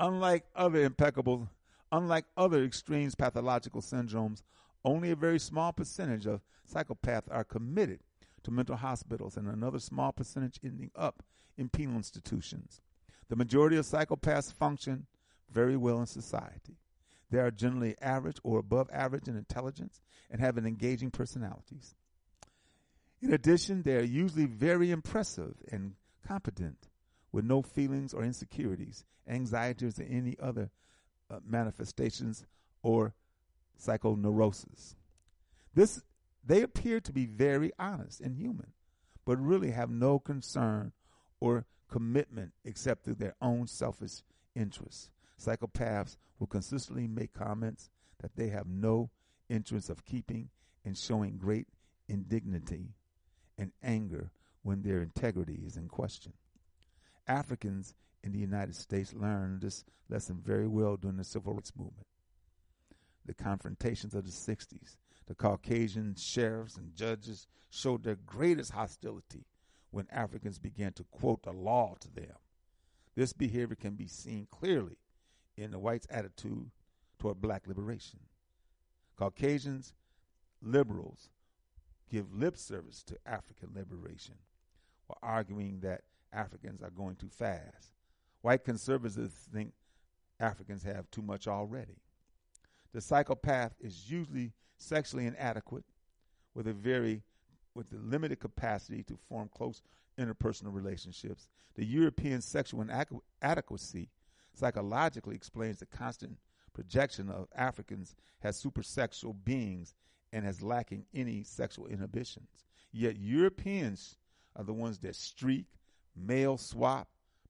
Unlike other extremes pathological syndromes, only a very small percentage of psychopaths are committed to mental hospitals and another small percentage ending up in penal institutions. The majority of psychopaths function very well in society. They are generally average or above average in intelligence and have an engaging personalities. In addition, they are usually very impressive and competent with no feelings or insecurities, anxieties, or any other manifestations or psychoneurosis. They appear to be very honest and human, but really have no concern or commitment except through their own selfish interests. Psychopaths will consistently make comments that they have no interest of keeping and showing great indignity and anger when their integrity is in question. Africans in the United States learned this lesson very well during the Civil Rights Movement. The confrontations of the 60s, the Caucasian sheriffs and judges showed their greatest hostility when Africans began to quote the law to them. This behavior can be seen clearly in the whites' attitude toward black liberation. Caucasians, liberals, give lip service to African liberation while arguing that Africans are going too fast. White conservatives think Africans have too much already. The psychopath is usually sexually inadequate with the limited capacity to form close interpersonal relationships. The European sexual inadequacy psychologically explains the constant projection of Africans as supersexual beings and as lacking any sexual inhibitions. Yet Europeans are the ones that streak, mate swap,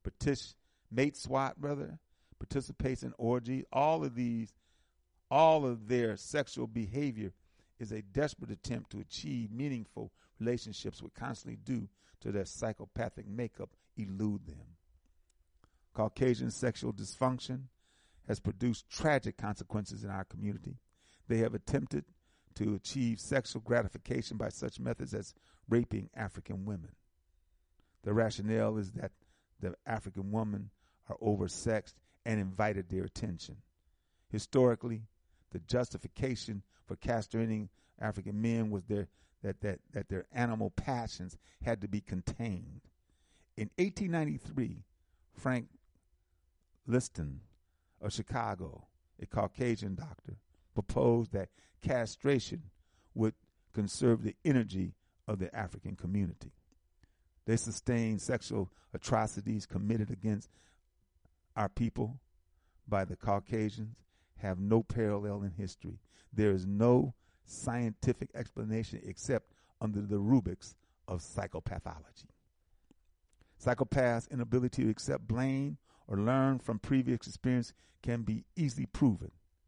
participates in orgies. All of their sexual behavior is a desperate attempt to achieve meaningful relationships, which constantly due to their psychopathic makeup elude them. Caucasian sexual dysfunction has produced tragic consequences in our community. They have attempted to achieve sexual gratification by such methods as raping African women. The rationale is that the African women are oversexed and invited their attention. Historically, the justification for castrating African men was that their animal passions had to be contained. In 1893, Frank Liston of Chicago, a Caucasian doctor, proposed that castration would conserve the energy of the African community. They sustained sexual atrocities committed against our people by the Caucasians have no parallel in history. There is no scientific explanation except under the rubrics of psychopathology. Psychopaths' inability to accept blame or learn from previous experience can be easily proven.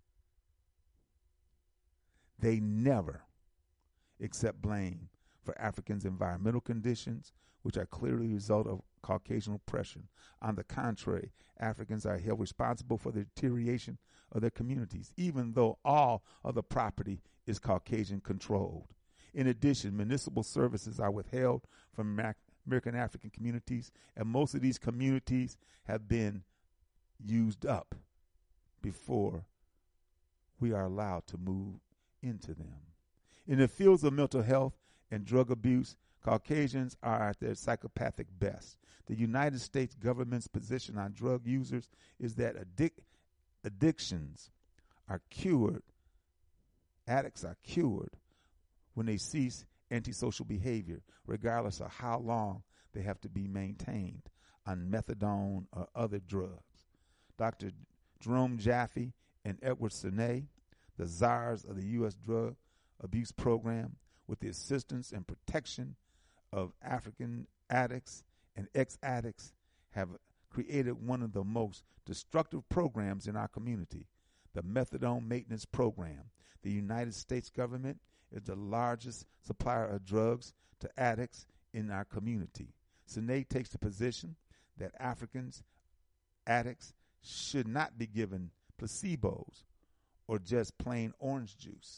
They never accept blame for Africans' environmental conditions, which are clearly a result of Caucasian oppression. On the contrary, Africans are held responsible for the deterioration of their communities, even though all of the property is Caucasian controlled. In addition, municipal services are withheld from American African communities, and most of these communities have been used up before we are allowed to move into them. In the fields of mental health and drug abuse, Caucasians are at their psychopathic best. The United States government's position on drug users is that addictions are cured, addicts are cured when they cease antisocial behavior, regardless of how long they have to be maintained on methadone or other drugs. Dr. Jerome Jaffe and Edward Sinay, the czars of the U.S. drug abuse program, with the assistance and protection of African addicts and ex-addicts, have created one of the most destructive programs in our community, the Methadone Maintenance Program. The United States government is the largest supplier of drugs to addicts in our community. Sinay takes the position that Africans, addicts, should not be given placebos or just plain orange juice.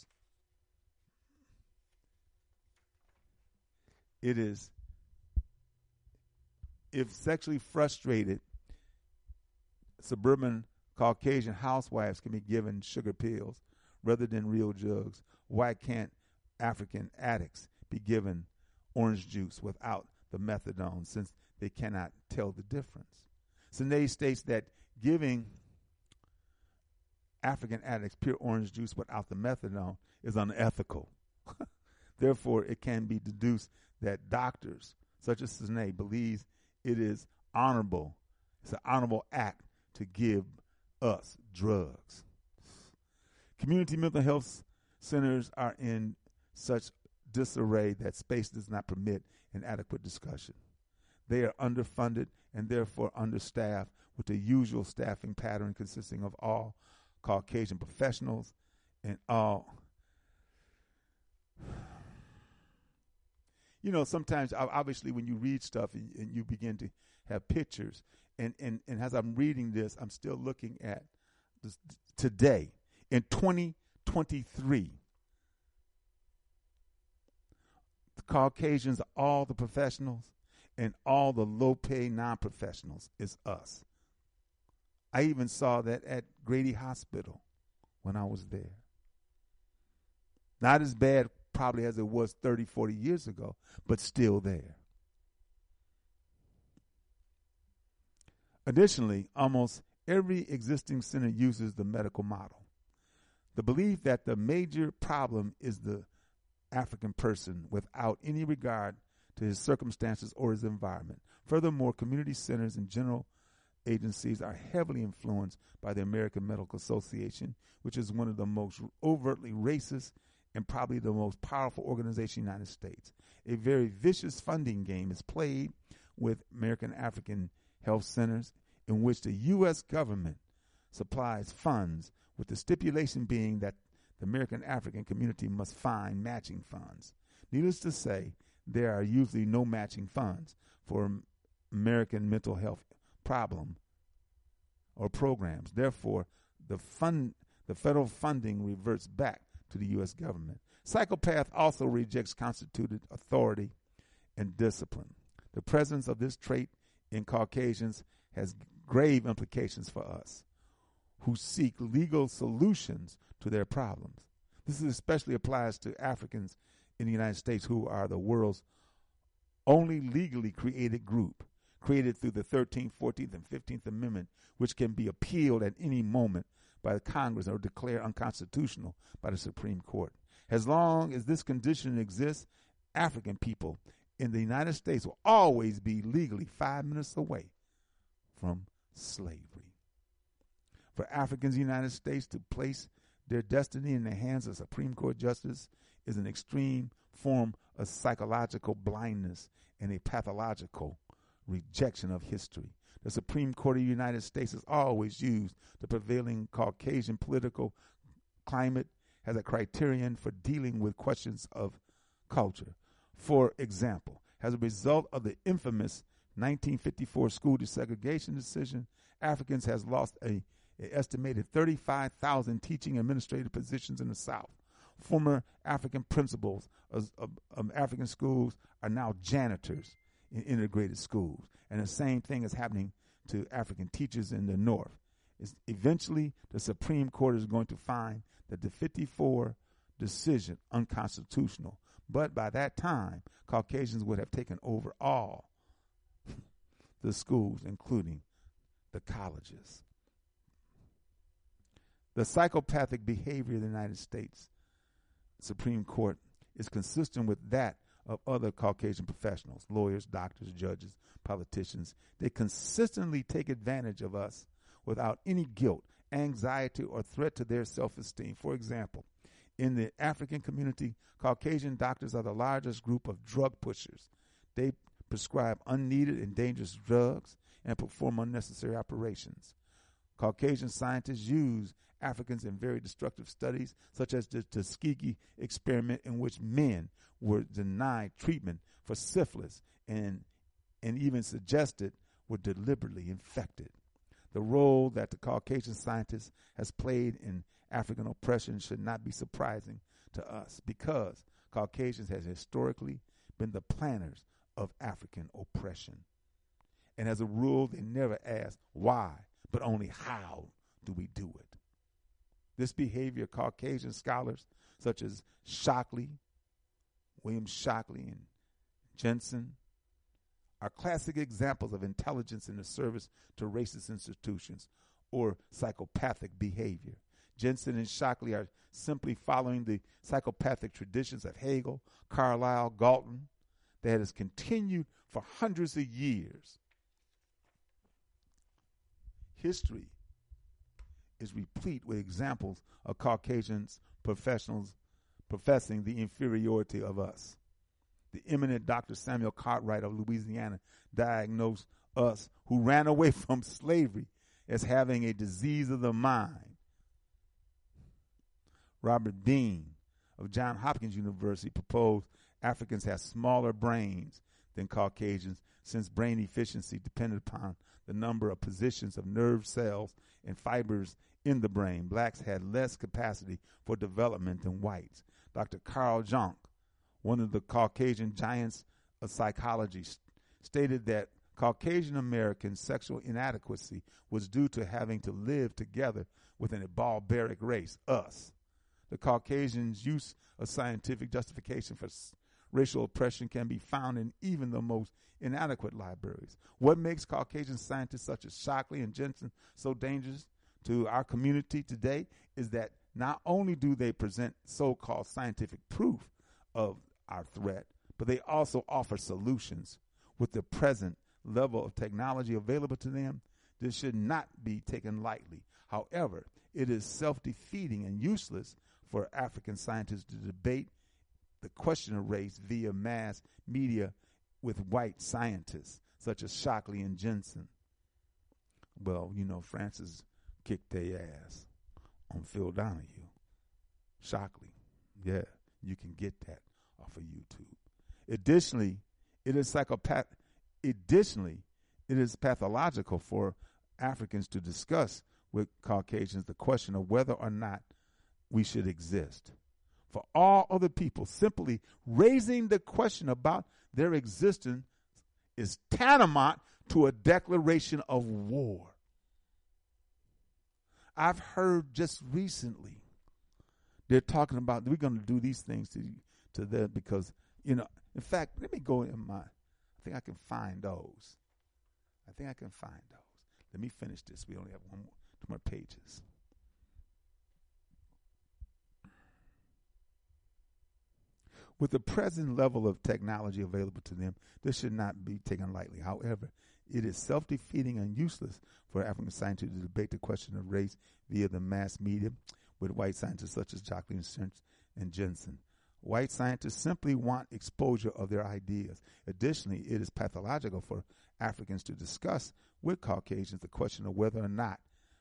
It is, if sexually frustrated suburban Caucasian housewives can be given sugar pills rather than real drugs. Why can't African addicts be given orange juice without the methadone, since they cannot tell the difference? Sinead states that giving African addicts pure orange juice without the methadone is unethical. Therefore, it can be deduced that doctors, such as Sinead, believes it is honorable. It's an honorable act to give us drugs. Community mental health centers are in such disarray that space does not permit an adequate discussion. They are underfunded and therefore understaffed, with the usual staffing pattern consisting of all Caucasian professionals and all. You know, sometimes, obviously, when you read stuff and you begin to have pictures, and as I'm reading this, I'm still looking at this today, in 2023, the Caucasians are all the professionals, and all the low-paid non-professionals is us. I even saw that at Grady Hospital when I was there. Not as bad probably as it was 30, 40 years ago, but still there. Additionally, almost every existing center uses the medical model. The belief that the major problem is the African person without any regard to his circumstances or his environment. Furthermore, community centers and general agencies are heavily influenced by the American Medical Association, which is one of the most overtly racist and probably the most powerful organization in the United States. A very vicious funding game is played with American African health centers, in which the U.S. government supplies funds, with the stipulation being that the American African community must find matching funds. Needless to say, there are usually no matching funds for American mental health problem or programs. Therefore, the federal funding reverts back to the U.S. government. Psychopath also rejects constituted authority and discipline. The presence of this trait in Caucasians has grave implications for us, who seek legal solutions to their problems. This especially applies to Africans in the United States, who are the world's only legally created group, created through the 13th, 14th, and 15th Amendment, which can be appealed at any moment by the Congress or declared unconstitutional by the Supreme Court. As long as this condition exists, African people in the United States will always be legally 5 minutes away from slavery. For Africans in the United States to place their destiny in the hands of Supreme Court justice is an extreme form of psychological blindness and a pathological rejection of history. The Supreme Court of the United States has always used the prevailing Caucasian political climate as a criterion for dealing with questions of culture. For example, as a result of the infamous 1954 school desegregation decision, Africans has lost an estimated 35,000 teaching administrative positions in the South. Former African principals of African schools are now janitors in integrated schools. And the same thing is happening to African teachers in the North. Eventually, the Supreme Court is going to find that the 54 decision unconstitutional. But by that time, Caucasians would have taken over all the schools, including the colleges. The psychopathic behavior of the United States Supreme Court is consistent with that of other Caucasian professionals, lawyers, doctors, judges, politicians. They consistently take advantage of us without any guilt, anxiety, or threat to their self-esteem. For example, in the African community, Caucasian doctors are the largest group of drug pushers. They prescribe unneeded and dangerous drugs and perform unnecessary operations. Caucasian scientists use Africans in very destructive studies, such as the Tuskegee experiment, in which men were denied treatment for syphilis and even suggested were deliberately infected. The role that the Caucasian scientist has played in African oppression should not be surprising to us, because Caucasians have historically been the planners of African oppression. And as a rule, they never ask why, but only how do we do it? This behavior, Caucasian scholars such as Shockley, William Shockley, and Jensen are classic examples of intelligence in the service to racist institutions or psychopathic behavior. Jensen and Shockley are simply following the psychopathic traditions of Hegel, Carlyle, Galton that has continued for hundreds of years. History is replete with examples of Caucasian professionals professing the inferiority of us. The eminent Dr. Samuel Cartwright of Louisiana diagnosed us who ran away from slavery as having a disease of the mind. Robert Dean of Johns Hopkins University proposed Africans have smaller brains than Caucasians since brain efficiency depended upon the number of positions of nerve cells and fibers in the brain. Blacks had less capacity for development than whites. Dr. Carl Jung, one of the Caucasian giants of psychology, stated that Caucasian American sexual inadequacy was due to having to live together within a barbaric race, us. The Caucasians' use of scientific justification for racial oppression can be found in even the most inadequate libraries. What makes Caucasian scientists such as Shockley and Jensen so dangerous to our community today is that not only do they present so-called scientific proof of our threat, but they also offer solutions. With the present level of technology available to them, this should not be taken lightly. However, it is self-defeating and useless for African scientists to debate the question of race via mass media with white scientists such as Shockley and Jensen. Well, you know, Francis kicked their ass on Phil Donahue. Shockley, yeah, you can get that off of YouTube. Additionally, it is pathological for Africans to discuss with Caucasians the question of whether or not we should exist. For all other people, simply raising the question about their existence is tantamount to a declaration of war. I've heard just recently they're talking about we're going to do these things to them because, you know, in fact, let me go in I think I can find those. Let me finish this. We only have two more pages. With the present level of technology available to them, this should not be taken lightly. However, it is self-defeating and useless for African scientists to debate the question of race via the mass media with white scientists such as Shockley and Jensen. White scientists simply want exposure of their ideas. Additionally, it is pathological for Africans to discuss with Caucasians the question of whether or not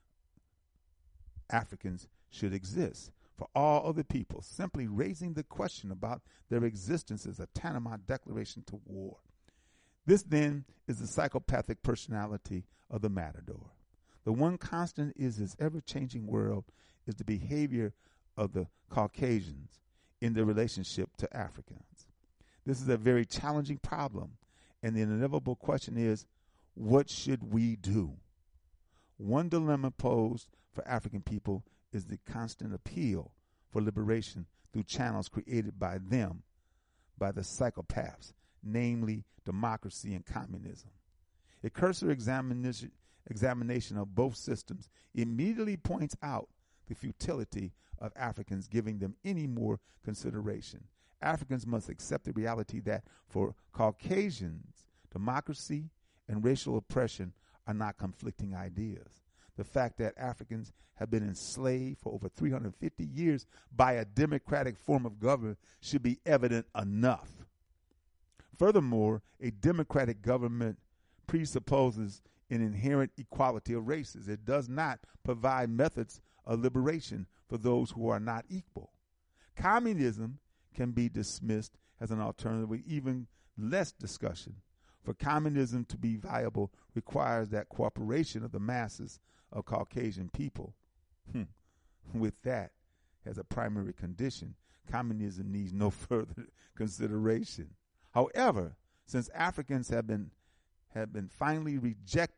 Africans should exist. For all other people, simply raising the question about their existence is a tantamount declaration to war. This, then, is the psychopathic personality of the matador. The one constant is his ever-changing world is the behavior of the Caucasians in their relationship to Africans. This is a very challenging problem, and the inevitable question is, what should we do? One dilemma posed for African people is the constant appeal for liberation through channels created by them, by the psychopaths, namely democracy and communism. A cursory examination of both systems immediately points out the futility of Africans giving them any more consideration. Africans must accept the reality that for Caucasians, democracy and racial oppression are not conflicting ideas. The fact that Africans have been enslaved for over 350 years by a democratic form of government should be evident enough. Furthermore, a democratic government presupposes an inherent equality of races. It does not provide methods of liberation for those who are not equal. Communism can be dismissed as an alternative with even less discussion. For communism to be viable requires that cooperation of the masses of Caucasian people. With that as a primary condition, communism needs no further consideration. However, since Africans have been finally rejected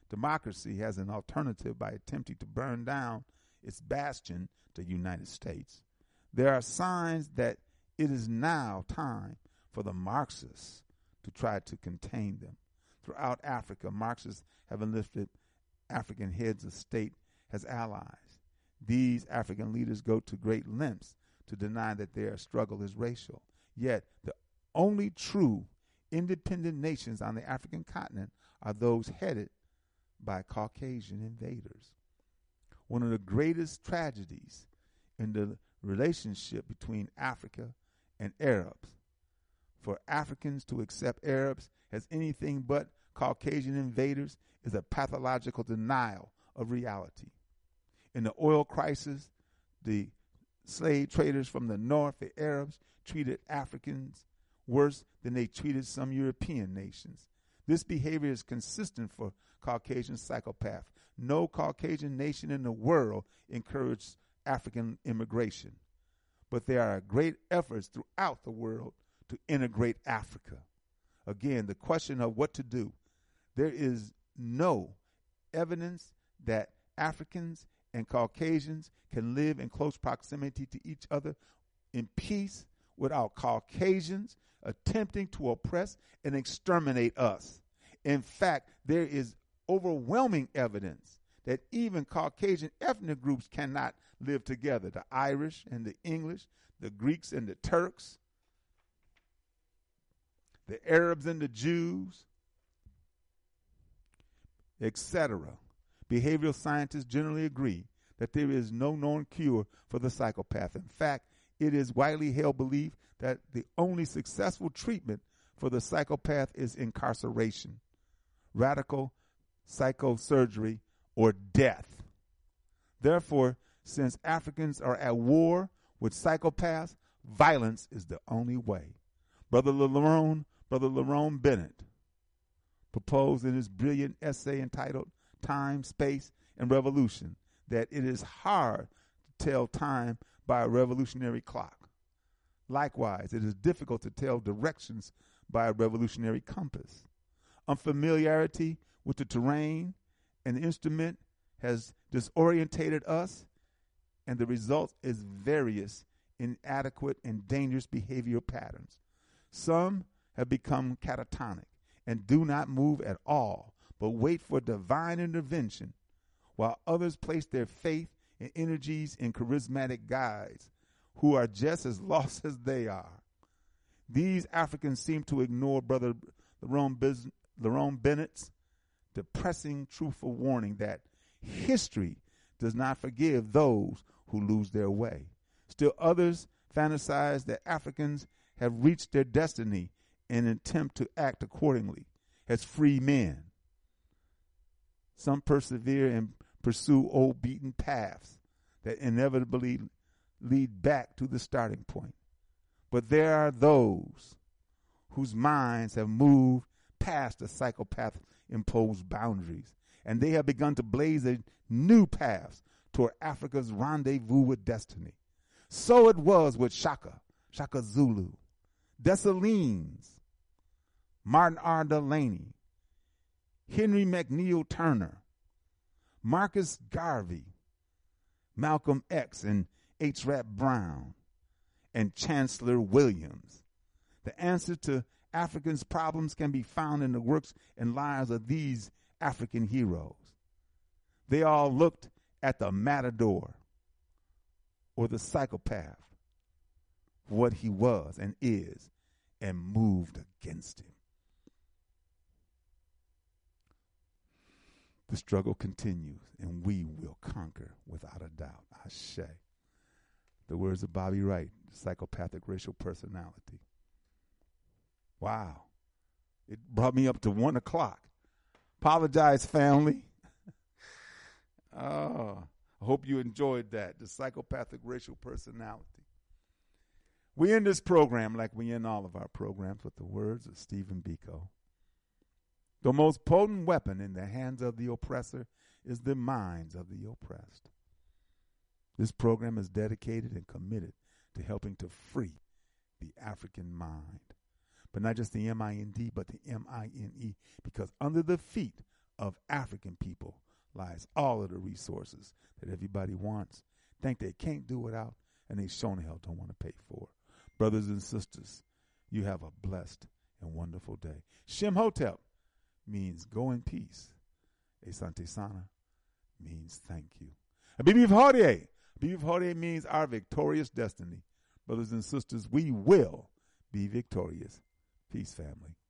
democracy has an alternative by attempting to burn down its bastion, the United States. There are signs that it is now time for the Marxists to try to contain them. Throughout Africa, Marxists have enlisted African heads of state as allies. These African leaders go to great lengths to deny that their struggle is racial. Yet, the only true independent nations on the African continent are those headed by Caucasian invaders. One of the greatest tragedies in the relationship between Africa and Arabs, for Africans to accept Arabs as anything but Caucasian invaders, is a pathological denial of reality. In the oil crisis, the slave traders from the north, the Arabs, treated Africans worse than they treated some European nations. This behavior is consistent for Caucasian psychopaths. No Caucasian nation in the world encouraged African immigration, but there are great efforts throughout the world to integrate Africa. Again, the question of what to do. There is no evidence that Africans and Caucasians can live in close proximity to each other in peace without Caucasians attempting to oppress and exterminate us. In fact, there is overwhelming evidence that even Caucasian ethnic groups cannot live together. The Irish and the English, the Greeks and the Turks, the Arabs and the Jews, etc. Behavioral scientists generally agree that there is no known cure for the psychopath. In fact, it is widely held belief that the only successful treatment for the psychopath is incarceration, radical psychosurgery, or death. Therefore, since Africans are at war with psychopaths, violence is the only way. Brother Lerone Bennett proposed in his brilliant essay entitled Time, Space, and Revolution that it is hard to tell time by a revolutionary clock. Likewise, it is difficult to tell directions by a revolutionary compass. Unfamiliarity with the terrain and the instrument has disorientated us, and the result is various inadequate and dangerous behavioral patterns. Some have become catatonic and do not move at all, but wait for divine intervention, while others place their faith and energies in charismatic guides who are just as lost as they are. These Africans seem to ignore Brother Lerone Bennett's depressing, truthful warning that history does not forgive those who lose their way. Still others fantasize that Africans have reached their destiny and attempt to act accordingly as free men. Some persevere and pursue old beaten paths that inevitably lead back to the starting point. But there are those whose minds have moved past the psychopath-imposed boundaries, and they have begun to blaze a new path toward Africa's rendezvous with destiny. So it was with Shaka Zulu, Dessalines, Martin R. Delaney, Henry McNeil Turner, Marcus Garvey, Malcolm X, and H. Rap Brown, and Chancellor Williams. The answer to Africans' problems can be found in the works and lives of these African heroes. They all looked at the matador or the psychopath for what he was and is, and moved against him. The struggle continues, and we will conquer without a doubt. Ashe. The words of Bobby Wright, psychopathic racial personality. Wow. It brought me up to 1 o'clock. Apologize, family. I hope you enjoyed that, the psychopathic racial personality. We end this program like we end all of our programs with the words of Stephen Biko. The most potent weapon in the hands of the oppressor is the minds of the oppressed. This program is dedicated and committed to helping to free the African mind. But not just the M-I-N-D, but the M-I-N-E, because under the feet of African people lies all of the resources that everybody wants, think they can't do without, and they sure hell don't want to pay for. Brothers and sisters, you have a blessed and wonderful day. Shem Hotep means go in peace. Asante Sana means thank you. Abibi Hodie. Abibi Hodie means our victorious destiny. Brothers and sisters, we will be victorious. Peace, family.